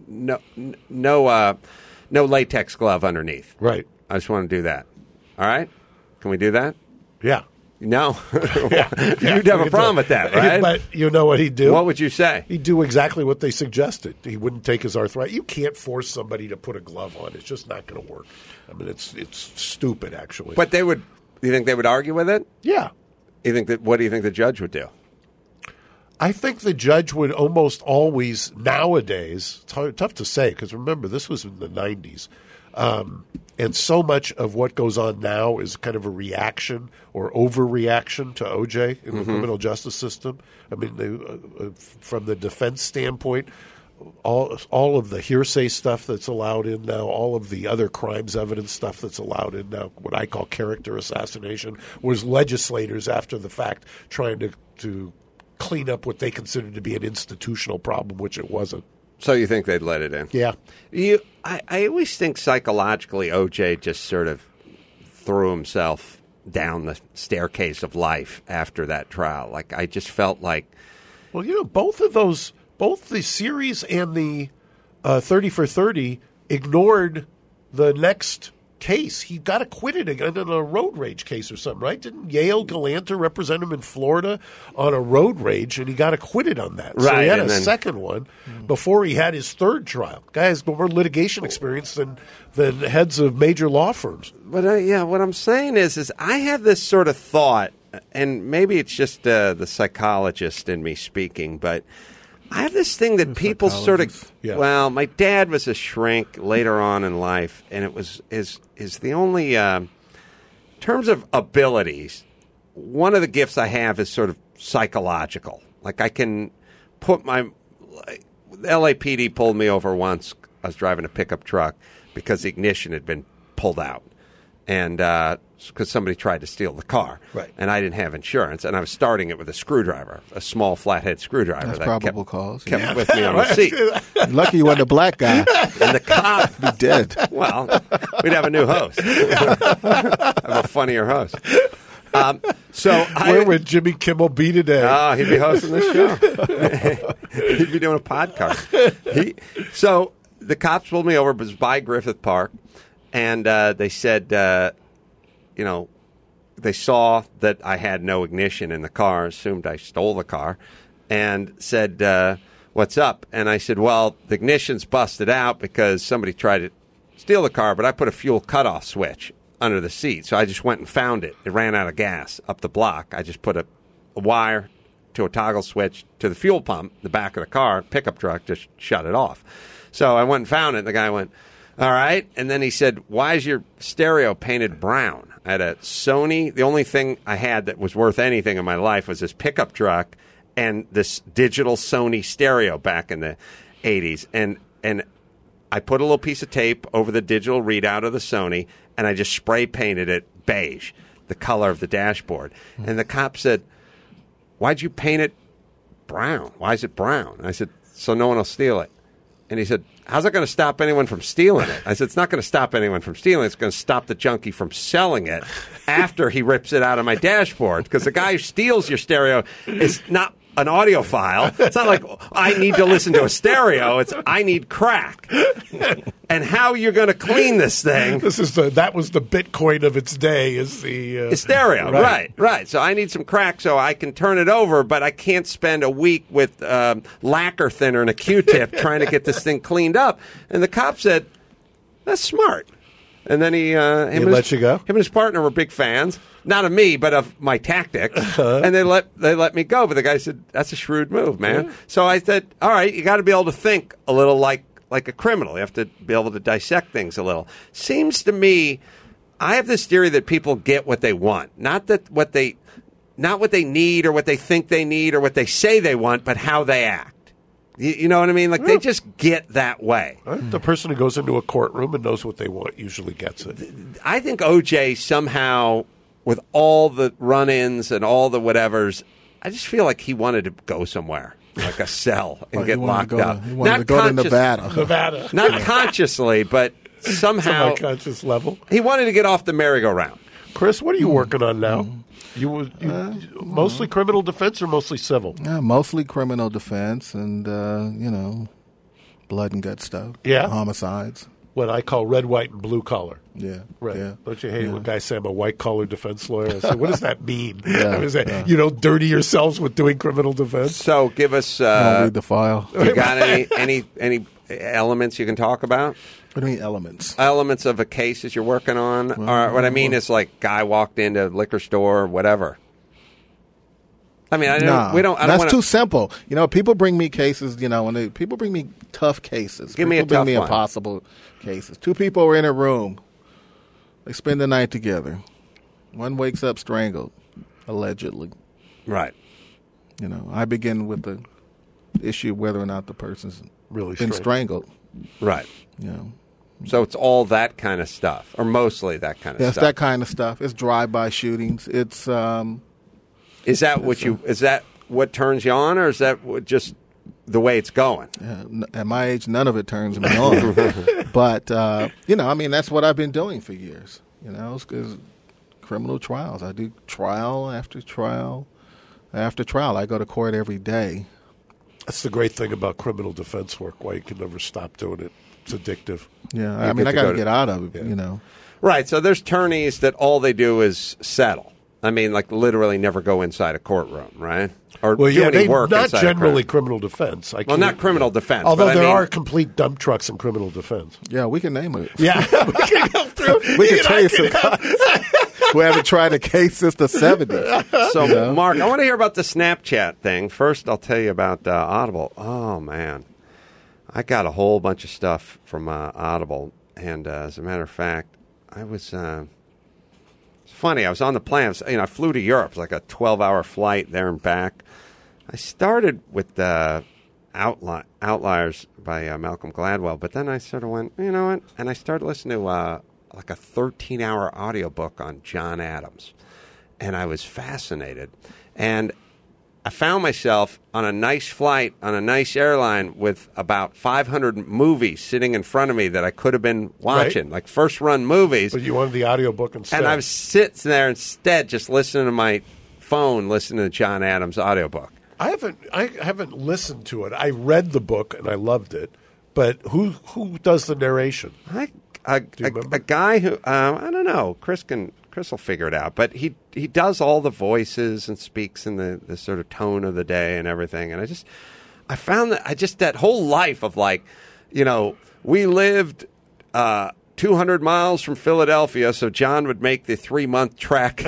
latex glove underneath. Right. I just want to do that. All right? Can we do that? Yeah. No. You'd have a problem with that, right? But you know what he'd do? What would you say? He'd do exactly what they suggested. He wouldn't take his arthritis. You can't force somebody to put a glove on. It's just not going to work. I mean, it's stupid, actually. But they would. You think they would argue with it? Yeah. What do you think the judge would do? I think the judge would almost always, nowadays, it's tough to say because remember, this was in the 90s. And so much of what goes on now is kind of a reaction or overreaction to OJ in the criminal justice system. I mean, from the defense standpoint, all of the hearsay stuff that's allowed in now, all of the other crimes evidence stuff that's allowed in now, what I call character assassination, was legislators after the fact trying to clean up what they considered to be an institutional problem, which it wasn't. So you think they'd let it in? Yeah. I always think psychologically OJ just sort of threw himself down the staircase of life after that trial. Like, I just felt like... Well, both the series and the 30 for 30 ignored the next case. He got acquitted again in a road rage case or something, right? Didn't Yale Galanter represent him in Florida on a road rage, and he got acquitted on that? Right. So he had a second one before he had his third trial. Guy has more litigation experience than heads of major law firms. But what I'm saying is I have this sort of thought, and maybe it's just the psychologist in me speaking, but I have this thing that people sort of. Yeah. Well, my dad was a shrink later on in life, and it was is the only in terms of abilities. One of the gifts I have is sort of psychological. Like, I can put the LAPD pulled me over once. I was driving a pickup truck because the ignition had been pulled out, and because somebody tried to steal the car. Right. And I didn't have insurance, and I was starting it with a screwdriver, a small flathead screwdriver. That's that probable cause. Kept with me on the seat. Lucky you wasn't a black guy. And the cop... Be dead. Well, we'd have a new host. Have a funnier host. Where would Jimmy Kimmel be today? Oh, he'd be hosting this show. He'd be doing a podcast. So the cops pulled me over. It was by Griffith Park, and they said, they saw that I had no ignition in the car, assumed I stole the car, and said, what's up? And I said, well, the ignition's busted out because somebody tried to steal the car, but I put a fuel cutoff switch under the seat. So I just went and found it. It ran out of gas up the block. I just put a wire to a toggle switch to the fuel pump, the back of the car, pickup truck, just shut it off. So I went and found it, and the guy went, all right. And then he said, why is your stereo painted brown? I had a Sony. The only thing I had that was worth anything in my life was this pickup truck and this digital Sony stereo back in the 80s. And I put a little piece of tape over the digital readout of the Sony, and I just spray painted it beige, the color of the dashboard. And the cop said, why'd you paint it brown? Why is it brown? And I said, so no one will steal it. And he said, how's that going to stop anyone from stealing it? I said, it's not going to stop anyone from stealing it. It's going to stop the junkie from selling it after he rips it out of my dashboard. Because the guy who steals your stereo is not an audiophile. It's not like I need to listen to a stereo. It's I need crack. And how you're going to clean this thing? That was the Bitcoin of its day. Is the stereo? Right. So I need some crack so I can turn it over, but I can't spend a week with lacquer thinner and a Q-tip trying to get this thing cleaned up. And the cop said, "That's smart." And then he let you go. Him and his partner were big fans. Not of me, but of my tactics, and they let me go. But the guy said, "That's a shrewd move, man." Yeah. So I said, "All right, you got to be able to think a little like a criminal. You have to be able to dissect things a little." Seems to me, I have this theory that people get what they want, not what they need or what they think they need or what they say they want, but how they act. You know what I mean? Like, they just get that way. The person who goes into a courtroom and knows what they want usually gets it. I think O.J. somehow, with all the run-ins and all the whatevers, I just feel like he wanted to go somewhere, like a cell, and get locked up. He wanted to go to Nevada. Not consciously, but somehow. Subconscious level. He wanted to get off the merry-go-round. Chris, what are you working on now? You mostly criminal defense or mostly civil? Yeah, mostly criminal defense and, blood and gut stuff. Yeah. Homicides. What I call red, white, and blue collar. Yeah. Right. Yeah. Don't you hate it when guys say I'm a white collar defense lawyer? I say, what does that mean? You don't dirty yourselves with doing criminal defense? So give us... don't read the file. You got any elements you can talk about? What do you mean elements? Elements of a case that you're working on? Or what I mean is like guy walked into a liquor store, whatever. I mean, that's too simple. People bring me cases, people bring me tough cases. Give me a tough one. Impossible cases. Two people were in a room. They spend the night together. One wakes up strangled, allegedly. Right. I begin with the issue of whether or not the person's really been strangled. Right. So it's all that kind of stuff, or mostly that kind of stuff. Yes, that kind of stuff. It's drive-by shootings. It's Is that what turns you on, or is that just the way it's going? At my age, none of it turns me on. But that's what I've been doing for years. Because criminal trials, I do trial after trial after trial. I go to court every day. That's the great thing about criminal defense work. Why you can never stop doing it. It's addictive. Yeah, I got to get out of it. Right. So there's attorneys that all they do is settle. I mean, like literally never go inside a courtroom, right? Or do any work not inside generally criminal defense. Not criminal defense. Although there are complete dump trucks in criminal defense. Yeah, we can name it. Yeah, we can go through. We can tell you some guys who haven't tried a case since the 70s. So, Mark, I want to hear about the Snapchat thing. First, I'll tell you about Audible. Oh, man. I got a whole bunch of stuff from Audible. And as a matter of fact, I was... It's funny. I was on the plane. I flew to Europe. It was like a 12-hour flight there and back. I started with Outliers by Malcolm Gladwell, but then I sort of went, you know what? And I started listening to like a 13-hour audiobook on John Adams. And I was fascinated. And I found myself on a nice flight, on a nice airline with about 500 movies sitting in front of me that I could have been watching, like first-run movies. But you wanted the audiobook instead. And I was sitting there instead just listening to my phone, listening to John Adams' audiobook. I haven't listened to it. I read the book and I loved it. But who does the narration? A guy who, I don't know, Chris will figure it out. But he does all the voices and speaks in the sort of tone of the day and everything. And I found that whole life of like, we lived 200 miles from Philadelphia, so John would make the 3-month trek.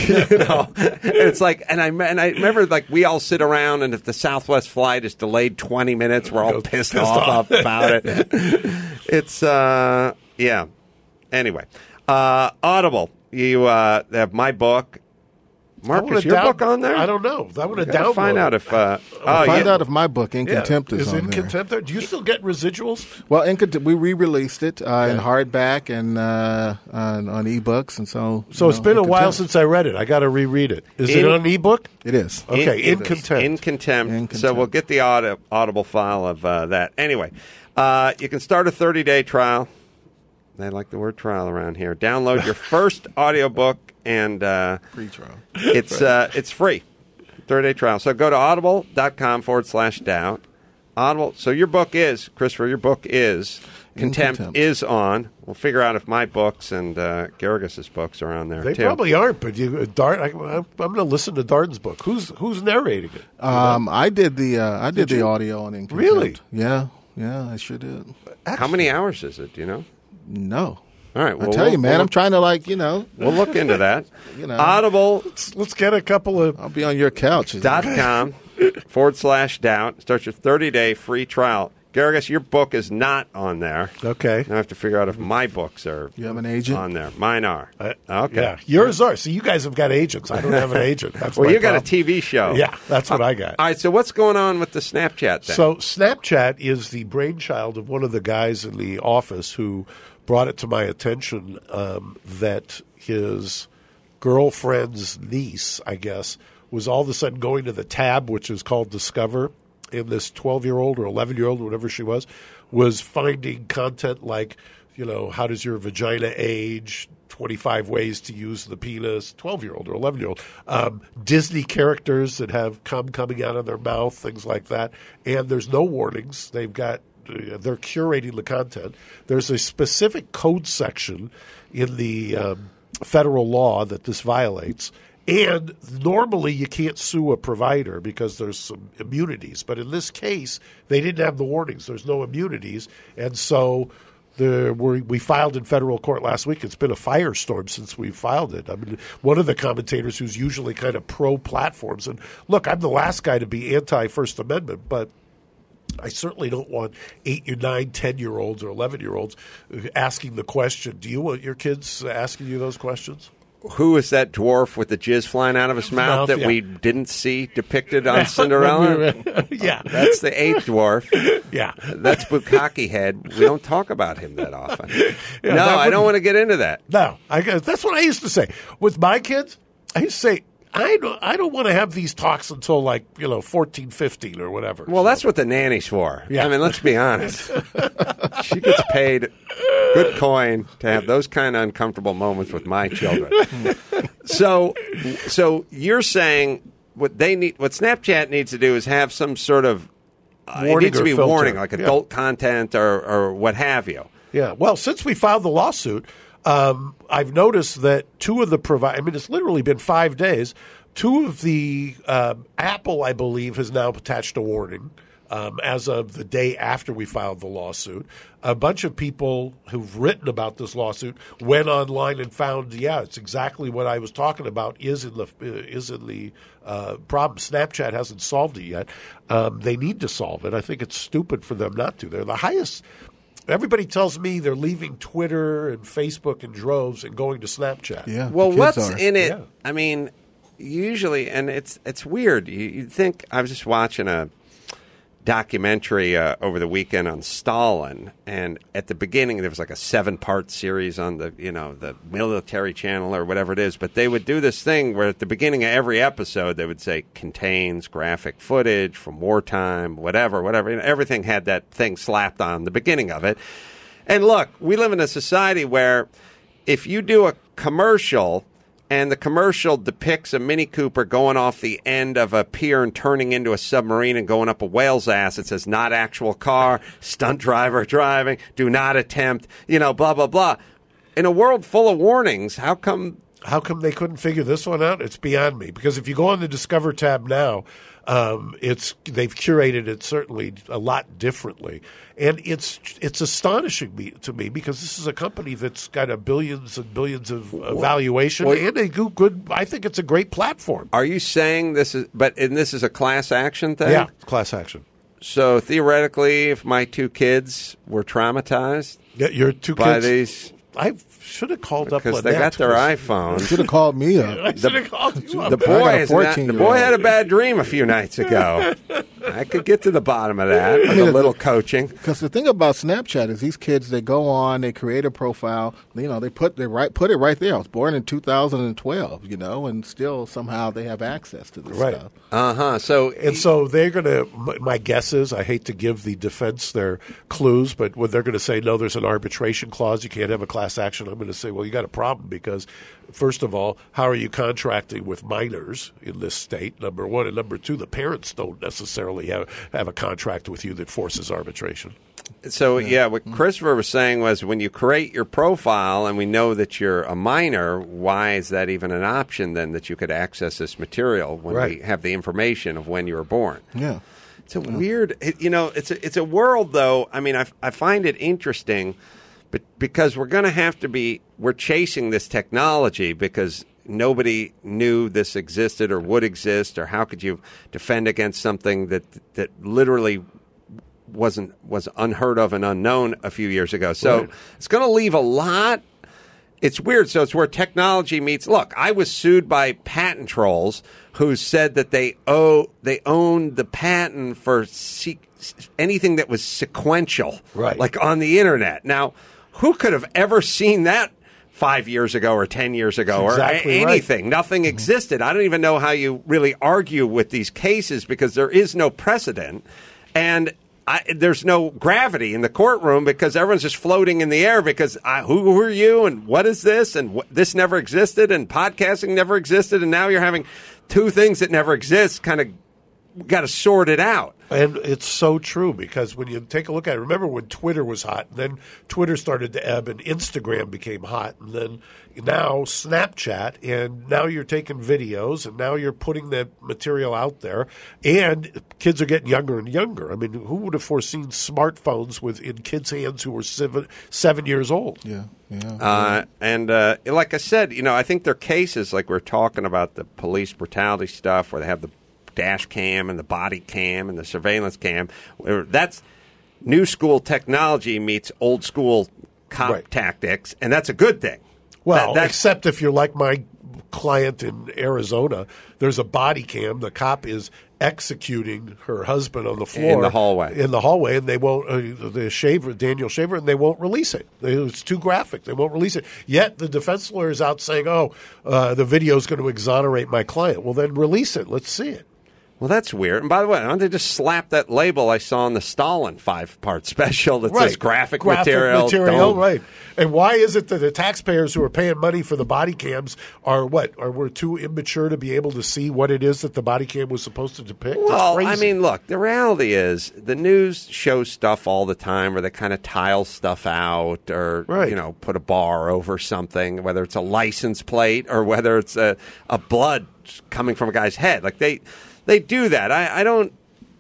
It's like, and I remember like we all sit around, and if the Southwest flight is delayed 20 minutes, we're all pissed off about it. It's yeah. Anyway, Audible. You have my book, Mark, is your book on there? I don't know. I want to download. Find out if find out if my book In Contempt is on In there. Contempt there? Do you still get residuals? Well, we re-released it in hardback and on ebooks, and so. So it's been a while since I read it. I got to reread it. Is it on ebook? It is. Okay, In Contempt. In Contempt. So we'll get the Audible file of that. Anyway, you can start a 30-day trial. They like the word trial around here. Download your first audiobook and free trial. It's free. 30-day trial. So go to audible.com/doubt. Audible. So your book is, Christopher, Contempt is on. We'll figure out if my books and Garrigus' books are on there, They too. probably aren't, but I'm going to listen to Darden's book. Who's narrating it? I did the audio on In Contempt. Really? Yeah, I sure did. How many hours is it, do you know? No. All right. Well, I tell you, man, I'm trying to We'll look into that. Audible. Let's get a couple of. I'll be on your couch. .com/doubt. Start your 30-day free trial. Garrigus, your book is not on there. Okay. Now I have to figure out if my books are You have an agent? on there. Mine are. Okay. Yeah, yours are. So you guys have got agents. I don't have an agent. That's Well, my you got a problem. TV show. Yeah, that's what I got. All right, so what's going on with the Snapchat thing? So Snapchat is the brainchild of one of the guys in the office who brought it to my attention that his girlfriend's niece, I guess, was all of a sudden going to the tab, which is called Discover, and this 12-year-old or 11-year-old, whatever she was finding content like, how does your vagina age, 25 ways to use the penis, 12-year-old or 11-year-old, Disney characters that have cum coming out of their mouth, things like that. And there's no warnings. They're curating the content. There's a specific code section in the federal law that this violates. And normally you can't sue a provider because there's some immunities. But in this case, they didn't have the warnings. There's no immunities. And so we filed in federal court last week. It's been a firestorm since we filed it. I mean, one of the commentators who's usually kind of pro-platforms. And look, I'm the last guy to be anti-First Amendment, but I certainly don't want 8, 9, 10-year-olds or 11-year-olds asking the question. Do you want your kids asking you those questions? Who is that dwarf with the jizz flying out of his mouth that we didn't see depicted on Cinderella? Yeah. That's the 8th dwarf. Yeah. That's Bukkake Head. We don't talk about him that often. I don't want to get into that. No. That's what I used to say. With my kids, I used to say, I don't want to have these talks until 14, 15 or whatever. Well, that's what the nanny's for. Yeah. I mean, let's be honest. She gets paid good coin to have those kind of uncomfortable moments with my children. So you're saying what Snapchat needs to do is have some sort of it needs to be filter. Warning, like adult content or what have you. Yeah. Well, since we filed the lawsuit, I've noticed that two of the it's literally been 5 days. Two of the Apple, I believe, has now attached a warning as of the day after we filed the lawsuit. A bunch of people who've written about this lawsuit went online and found, it's exactly what I was talking about is in the problem. Snapchat hasn't solved it yet. They need to solve it. I think it's stupid for them not to. They're the highest. Everybody tells me they're leaving Twitter and Facebook in droves and going to Snapchat. Yeah. Well, what's in it? Yeah. I mean, usually, and it's weird. You'd think I was just watching a documentary over the weekend on Stalin, and at the beginning there was like a 7-part series on the military channel or whatever it is, but they would do this thing where at the beginning of every episode they would say contains graphic footage from wartime, whatever, everything had that thing slapped on the beginning of it. And look, we live in a society where if you do a commercial and the commercial depicts a Mini Cooper going off the end of a pier and turning into a submarine and going up a whale's ass. It says, not actual car, stunt driver driving, do not attempt, blah, blah, blah. In a world full of warnings, how come they couldn't figure this one out? It's beyond me. Because if you go on the Discover tab now, they've curated it certainly a lot differently. And it's astonishing to me because this is a company that's got billions and billions of valuation and a good. I think it's a great platform. Are you saying this is? This is a class action thing. Yeah, class action. So theoretically, if my two kids were traumatized, your two by kids these I should have called up because they got their iPhone. Should have called me up. I should have called you up. The boy had a bad dream a few nights ago. I could get to the bottom of that with a little coaching. Because the thing about Snapchat is these kids, they go on, they create a profile, they put it right there. I was born in 2012, and still somehow they have access to this stuff. So they're going to. My guess is, I hate to give the defense their clues, but when they're going to say no, there's an arbitration clause, you can't have a class action. I'm going to say, well, you got a problem because, first of all, how are you contracting with minors in this state? Number one, and number two, the parents don't necessarily have a contract with you that forces arbitration. So, what Christopher was saying was when you create your profile and we know that you're a minor, why is that even an option then that you could access this material when we have the information of when you were born? Yeah. It's a weird, it's a world, though. I mean, I find it interesting, but because we're chasing this technology because nobody knew this existed or would exist, or how could you defend against something that literally was unheard of and unknown a few years ago. So it's going to leave a lot. It's weird. So it's where technology meets. Look, I was sued by patent trolls who said that they owned the patent for anything that was sequential, like on the internet. Now, who could have ever seen that 5 years ago or 10 years ago or anything? Nothing existed. I don't even know how you really argue with these cases because there is no precedent. And there's no gravity in the courtroom because everyone's just floating in the air because who are you and what is this and this never existed and podcasting never existed and now you're having two things that never exist. Kind of got to sort it out. And it's so true because when you take a look at it, remember when Twitter was hot, and then Twitter started to ebb, and Instagram became hot, and then now Snapchat, and now you're taking videos, and now you're putting that material out there, and kids are getting younger and younger. I mean, who would have foreseen smartphones in kids' hands who were 7 years old? Yeah. And like I said, I think there are cases like we're talking about the police brutality stuff where they have the dash cam and the body cam and the surveillance cam. That's new school technology meets old school cop tactics, and that's a good thing. Well, except if you're like my client in Arizona, there's a body cam. The cop is executing her husband on the floor in the hallway, and they won't. Daniel Shaver, and they won't release it. It's too graphic. They won't release it. Yet the defense lawyer is out saying, the video is going to exonerate my client. Well, then release it. Let's see it. Well, that's weird. And by the way, why don't they just slap that label I saw on the Stalin 5-part special that says graphic material? Right. And why is it that the taxpayers who are paying money for the body cams we're too immature to be able to see what it is that the body cam was supposed to depict? Well, I mean, look, the reality is the news shows stuff all the time where they kind of tile stuff out or, put a bar over something, whether it's a license plate or whether it's a blood coming from a guy's head. Like they do that. I don't.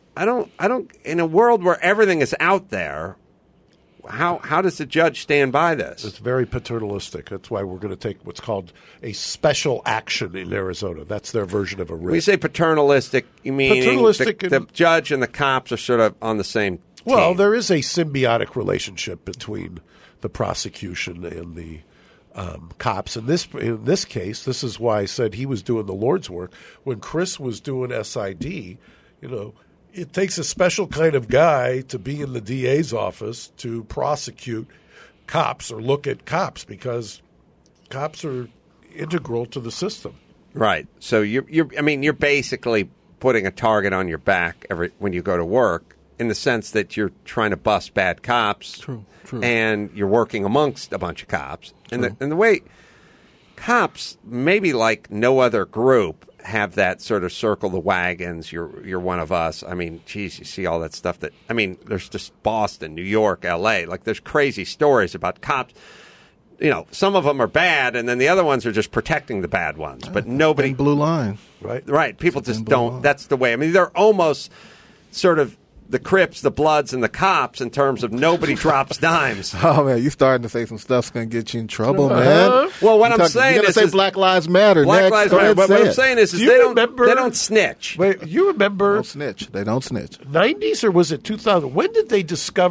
In a world where everything is out there, how does the judge stand by this? It's very paternalistic. That's why we're going to take what's called a special action in Arizona. That's their version of a writ. When you say paternalistic, you mean the judge and the cops are sort of on the same team. Well, there is a symbiotic relationship between the prosecution and the cops. In this case, this is why I said he was doing the Lord's work. When Chris was doing SID, it takes a special kind of guy to be in the DA's office to prosecute cops or look at cops because cops are integral to the system. Right. So you're basically putting a target on your back when you go to work in the sense that you're trying to bust bad cops. True. And you're working amongst a bunch of cops. And the way cops, maybe like no other group, have that sort of circle the wagons, you're one of us. I mean, geez, you see all that stuff there's just Boston, New York, L.A. Like there's crazy stories about cops. Some of them are bad, and then the other ones are just protecting the bad ones. But nobody... Blue line. Right. People just don't... That's the way. I mean, they're almost sort of the Crips, the Bloods, and the cops in terms of nobody drops dimes. Oh, man, you starting to say some stuff's going to get you in trouble, man. Well, what I'm saying is... You're going to say Black Lives Matter next. Lives Matter. But what I'm saying is they don't snitch. Wait, you remember... They don't snitch. 90s or was it 2000? When did they discover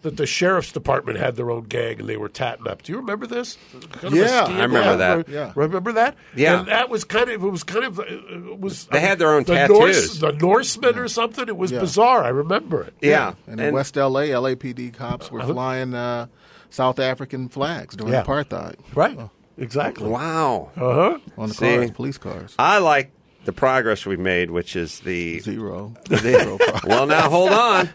that the sheriff's department had their own gang and they were tatting up. Do you remember this? Yeah, I remember that. Yeah. Remember that? Yeah. And that was kind of, they had their own tattoos. The Norsemen or something. It was bizarre. I remember it. Yeah. And in West L.A., LAPD cops were flying South African flags during apartheid. Right. Exactly. Wow. On the cars, police cars. I like the progress we've made, which is the zero. Well, now hold on.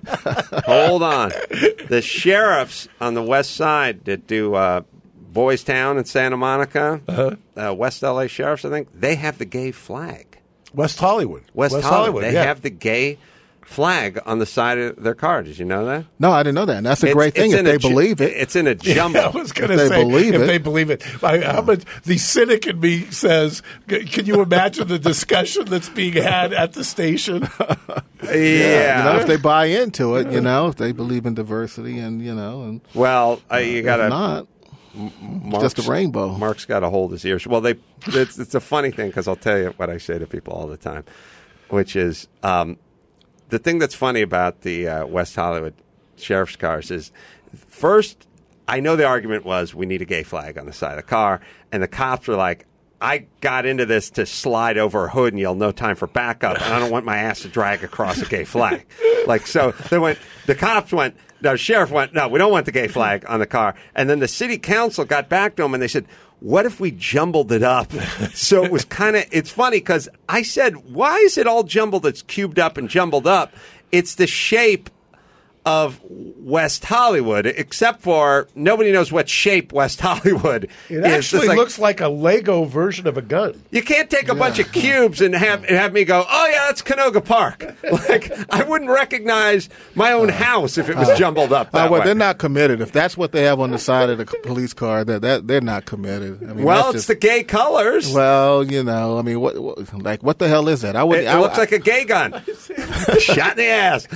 The sheriffs on the west side that do Boys Town and Santa Monica, West LA sheriffs, I think, they have the gay flag. West Hollywood. West Hollywood. They have the gay flag on the side of their car. Did you know that? No, I didn't know that. And that's a great thing if they believe it. It's in a jumble. I was going to say, if they believe it. How much the cynic in me says, can you imagine the discussion that's being had at the station? Yeah. If they buy into it, if they believe in diversity and. Well, you got to. not. Just a rainbow. Mark's got to hold his ears. Well, it's a funny thing because I'll tell you what I say to people all the time, which is the thing that's funny about the West Hollywood sheriff's cars is, first, I know the argument was we need a gay flag on the side of the car, and the cops were like, I got into this to slide over a hood and yell no time for backup, and I don't want my ass to drag across a gay flag. So the sheriff went, no, we don't want the gay flag on the car. And then the city council got back to him and they said, what if we jumbled it up? So it was it's funny because I said, why is it all jumbled? It's cubed up and jumbled up. It's the shape of West Hollywood, except for nobody knows what shape West Hollywood is. It actually looks like a Lego version of a gun. You can't take a bunch of cubes and have me go, oh, yeah, that's Canoga Park. I wouldn't recognize my own house if it was jumbled up that way. They're not committed. If that's what they have on the side of the police car, they're not committed. I mean, it's the gay colors. Well, what the hell is that? It looks like a gay gun. Shot in the ass.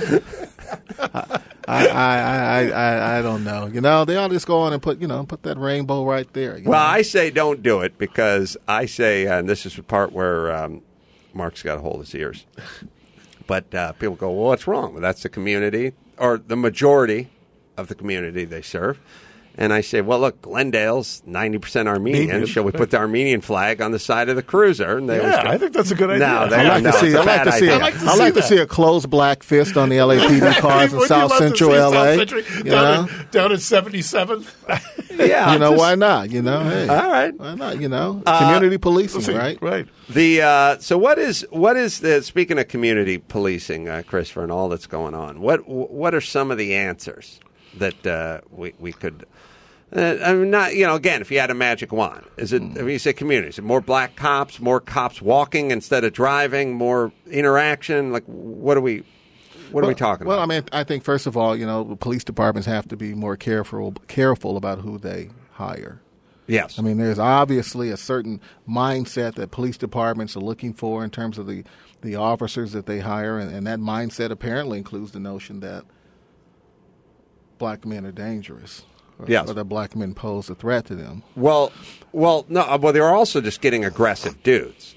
I don't know. They ought to just go on and put that rainbow right there. I say don't do it because I say, and this is the part where Mark's got to hold his ears. But people go, well, what's wrong? Well, that's the community or the majority of the community they serve. And I say, well, look, Glendale's 90% Armenian. Shall we put the Armenian flag on the side of the cruiser? And I think that's a good idea. I like to see a closed black fist on the LAPD cars in South Central LA. Down at 77th. Yeah. Why not? Hey, all right. Why not? Community policing, right? Right. So what is the, speaking of community policing, Christopher, and all that's going on, what are some of the answers that we could... again, if you had a magic wand, is it? If you say community, is it more black cops, more cops walking instead of driving, more interaction? What are we talking about? Well, I mean, I think first of all, police departments have to be more careful about who they hire. Yes, I mean, there's obviously a certain mindset that police departments are looking for in terms of the officers that they hire, and that mindset apparently includes the notion that black men are dangerous. Yes. Or that black men pose a threat to them. Well, they're also just getting aggressive dudes.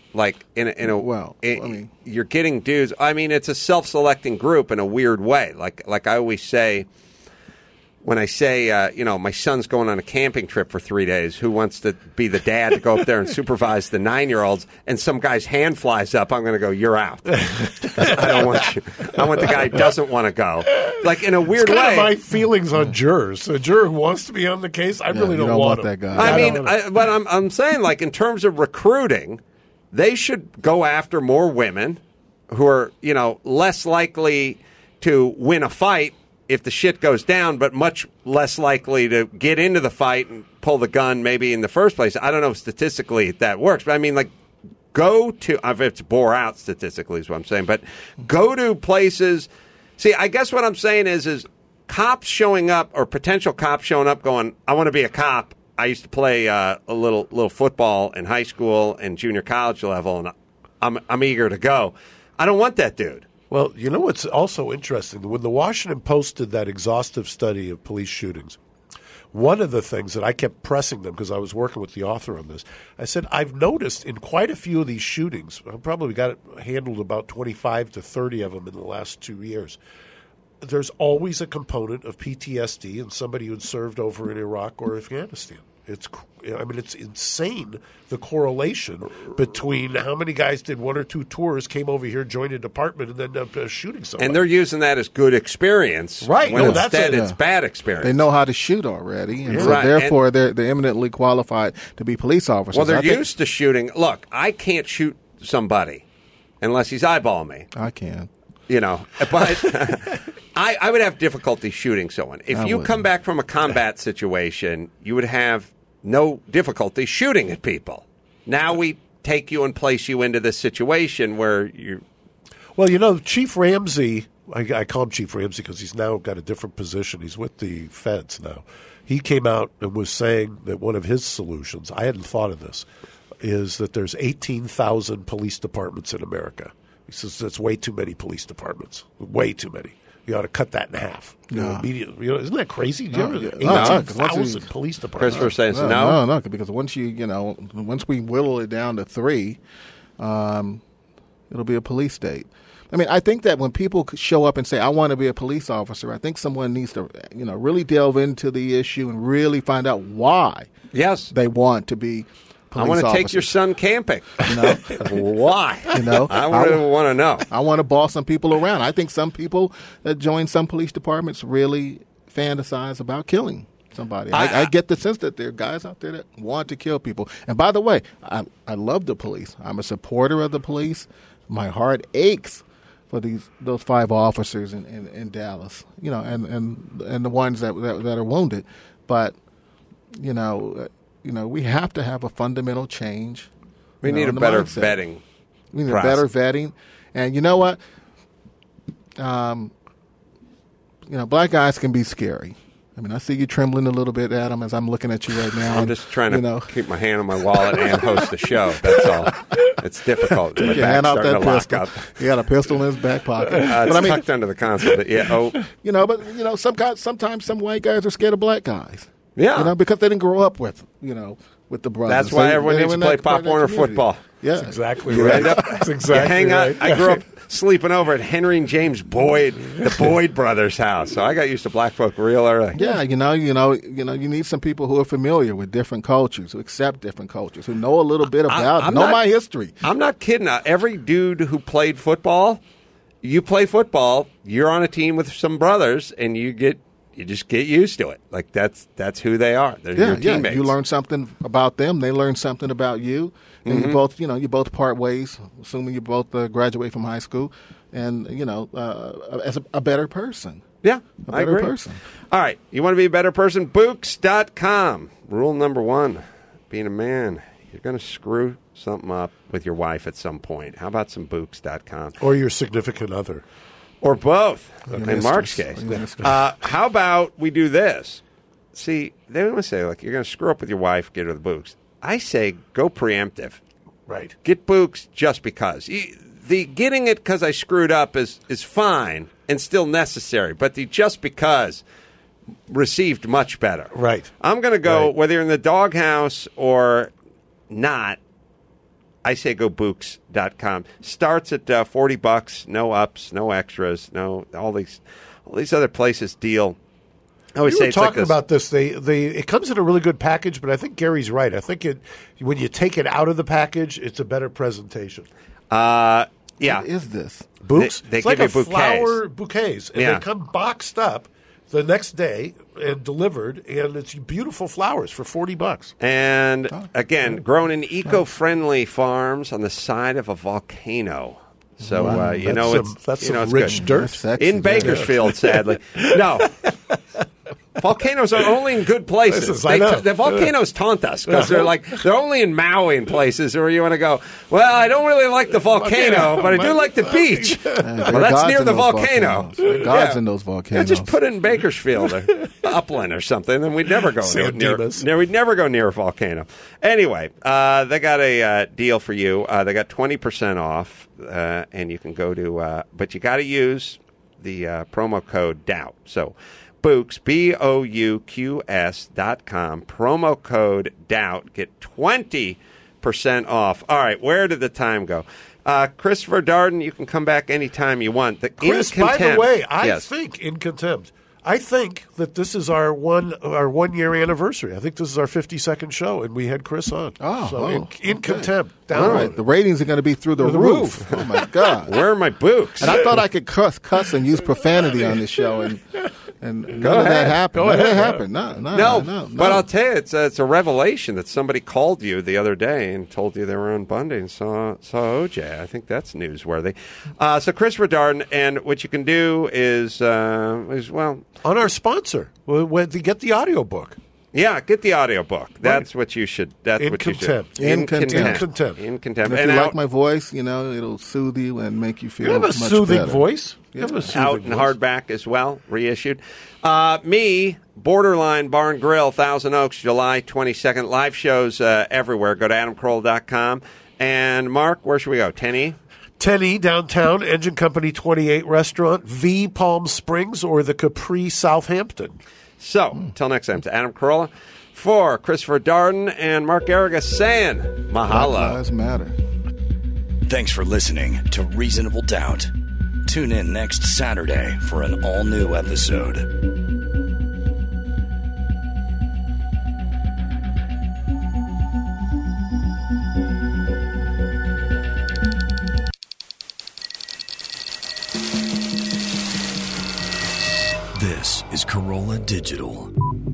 You're getting dudes. I mean, it's a self-selecting group in a weird way. Like I always say, when I say, my son's going on a camping trip for 3 days, who wants to be the dad to go up there and supervise the 9-year-olds, and some guy's hand flies up, I'm going to go, you're out. I don't want you. I want the guy who doesn't want to go. In a weird way. It's kind of my feelings on jurors. A juror who wants to be on the case, I really don't want that guy. But I'm saying, in terms of recruiting, they should go after more women who are, less likely to win a fight if the shit goes down, but much less likely to get into the fight and pull the gun maybe in the first place. I don't know if statistically that works, but I mean, go to, if it's bore out statistically is what I'm saying, but go to places. See, I guess what I'm saying is cops showing up or potential cops showing up going, I want to be a cop. I used to play a little football in high school and junior college level, and I'm eager to go. I don't want that dude. Well, you know what's also interesting? When the Washington Post did that exhaustive study of police shootings, one of the things that I kept pressing them, because I was working with the author on this, I said, I've noticed in quite a few of these shootings, I've probably got it handled about 25 to 30 of them in the last 2 years, there's always a component of PTSD in somebody who's served over in Iraq or Afghanistan. It's insane, the correlation between how many guys did 1 or 2 tours, came over here, joined a department, and then up shooting somebody. And they're using that as good experience, right? When instead it's bad experience. They know how to shoot already, and so therefore they're eminently qualified to be police officers. Well, they're used to shooting. Look, I can't shoot somebody unless he's eyeballing me. I can. But I would have difficulty shooting someone. If you come back from a combat situation, you would have no difficulty shooting at people. Now we take you and place you into this situation where you... Well, Chief Ramsey, I call him Chief Ramsey because he's now got a different position. He's with the feds now. He came out and was saying that one of his solutions, I hadn't thought of this, is that there's 18,000 police departments in America. He says that's way too many police departments. Way too many. You ought to cut that in half. Immediately. Isn't that crazy? 18,000 police departments. Christopher says no, because once we whittle it down to 3, it'll be a police state. I mean, I think that when people show up and say, I want to be a police officer, I think someone needs to, really delve into the issue and really find out why they want to be I want to take your son camping. Why? I want to know. I want to boss some people around. I think some people that join some police departments really fantasize about killing somebody. I get the sense that there are guys out there that want to kill people. And by the way, I love the police. I'm a supporter of the police. My heart aches for those 5 officers in Dallas, and the ones that are wounded. But we have to have a fundamental change. We need a better vetting. We need a better vetting. And you know what? Black guys can be scary. I mean, I see you trembling a little bit, Adam, as I'm looking at you right now. I'm just trying to keep my hand on my wallet and host the show. That's all. It's difficult. Take your hand off that pistol. He had a pistol in his back pocket. It's tucked under the console. But sometimes some white guys are scared of black guys. Yeah. Because they didn't grow up with the brothers. That's why everyone needs to play Pop Warner football. Yeah. That's exactly right. That's exactly right. I grew up sleeping over at Henry and James Boyd, the Boyd brothers' house. So I got used to black folk real early. Yeah, you need some people who are familiar with different cultures, who accept different cultures, who know a little bit about my history. I'm not kidding. Every dude who played football, you play football, you're on a team with some brothers, and you just get used to it. Like that's who they are. They're your teammates. You learn something about them. They learn something about you. And you both part ways, assuming you both graduate from high school, and as a better person. Yeah, I agree. Person. All right, you want to be a better person? Books.com. Rule number 1: being a man, you're going to screw something up with your wife at some point. How about some Books.com? Or your significant other. Or both, in Mark's case. How about we do this? See, they want to say, you're going to screw up with your wife, get her the Books. I say go preemptive. Right. Get Books just because. The getting it because I screwed up is fine and still necessary, but the just because received much better. Right. I'm going to go, whether you're in the doghouse or not, I say go Books.com. Starts at $40, no ups, no extras, no all these other places deal. I always say it's talking like about this. It comes in a really good package, but I think Gary's right. I think when you take it out of the package, it's a better presentation. Yeah. What is this? Books? They it's give like you a flower bouquets, and Yeah. they come boxed up the next day and delivered, and it's beautiful flowers for $40. And again, grown in eco-friendly farms on the side of a volcano. So that's some it's rich good. dirt In Bakersfield, sadly. No. Volcanoes are only in good places. The volcanoes taunt us because they're only in Maui and places where you want to go, well, I don't really like the volcano, but I do like the beach. Well, that's near the volcano. God's in those volcanoes. Just put it in Bakersfield or Upland or something, and we'd never go near a volcano. Anyway, they got a deal for you. They got 20% off, and you can go to, but you got to use the promo code DOUBT. So Books, BOUQS.com, promo code DOUBT. Get 20% off. All right, where did the time go? Christopher Darden, you can come back anytime you want. Chris, by the way, I think In Contempt. I think that this is our 1 year anniversary. I think this is our 52nd show, and we had Chris on. In Contempt. All right, the ratings are going to be through the roof. Oh my God! Where are my books? And I thought I could cuss and use profanity on this show, and none of that happened. None of that happened. No. But I'll tell you, it's a revelation that somebody called you the other day and told you they were on Bundy and saw OJ. I think that's newsworthy. So Christopher Darden, and what you can do is on our sponsor, when to get the audiobook. Yeah, get the audiobook. That's what you should. That's In what Contempt. you should. In Contempt. In Contempt. And if you like my voice, it'll soothe you and make you feel. You have a much soothing better. voice. Out in hardback as well, reissued. Me, Borderline Bar and Grill, Thousand Oaks, July 22nd. Live shows everywhere. Go to AdamCarolla.com. And Mark, where should we go? 10E? 10E downtown, Engine Company 28 restaurant, V Palm Springs, or the Capri Southampton. So, until next time, to Adam Carolla, for Christopher Darden and Mark Garrigus saying, mahalo. Black Lives Matter. Thanks for listening to Reasonable Doubt. Tune in next Saturday for an all-new episode. This is Carolla Digital.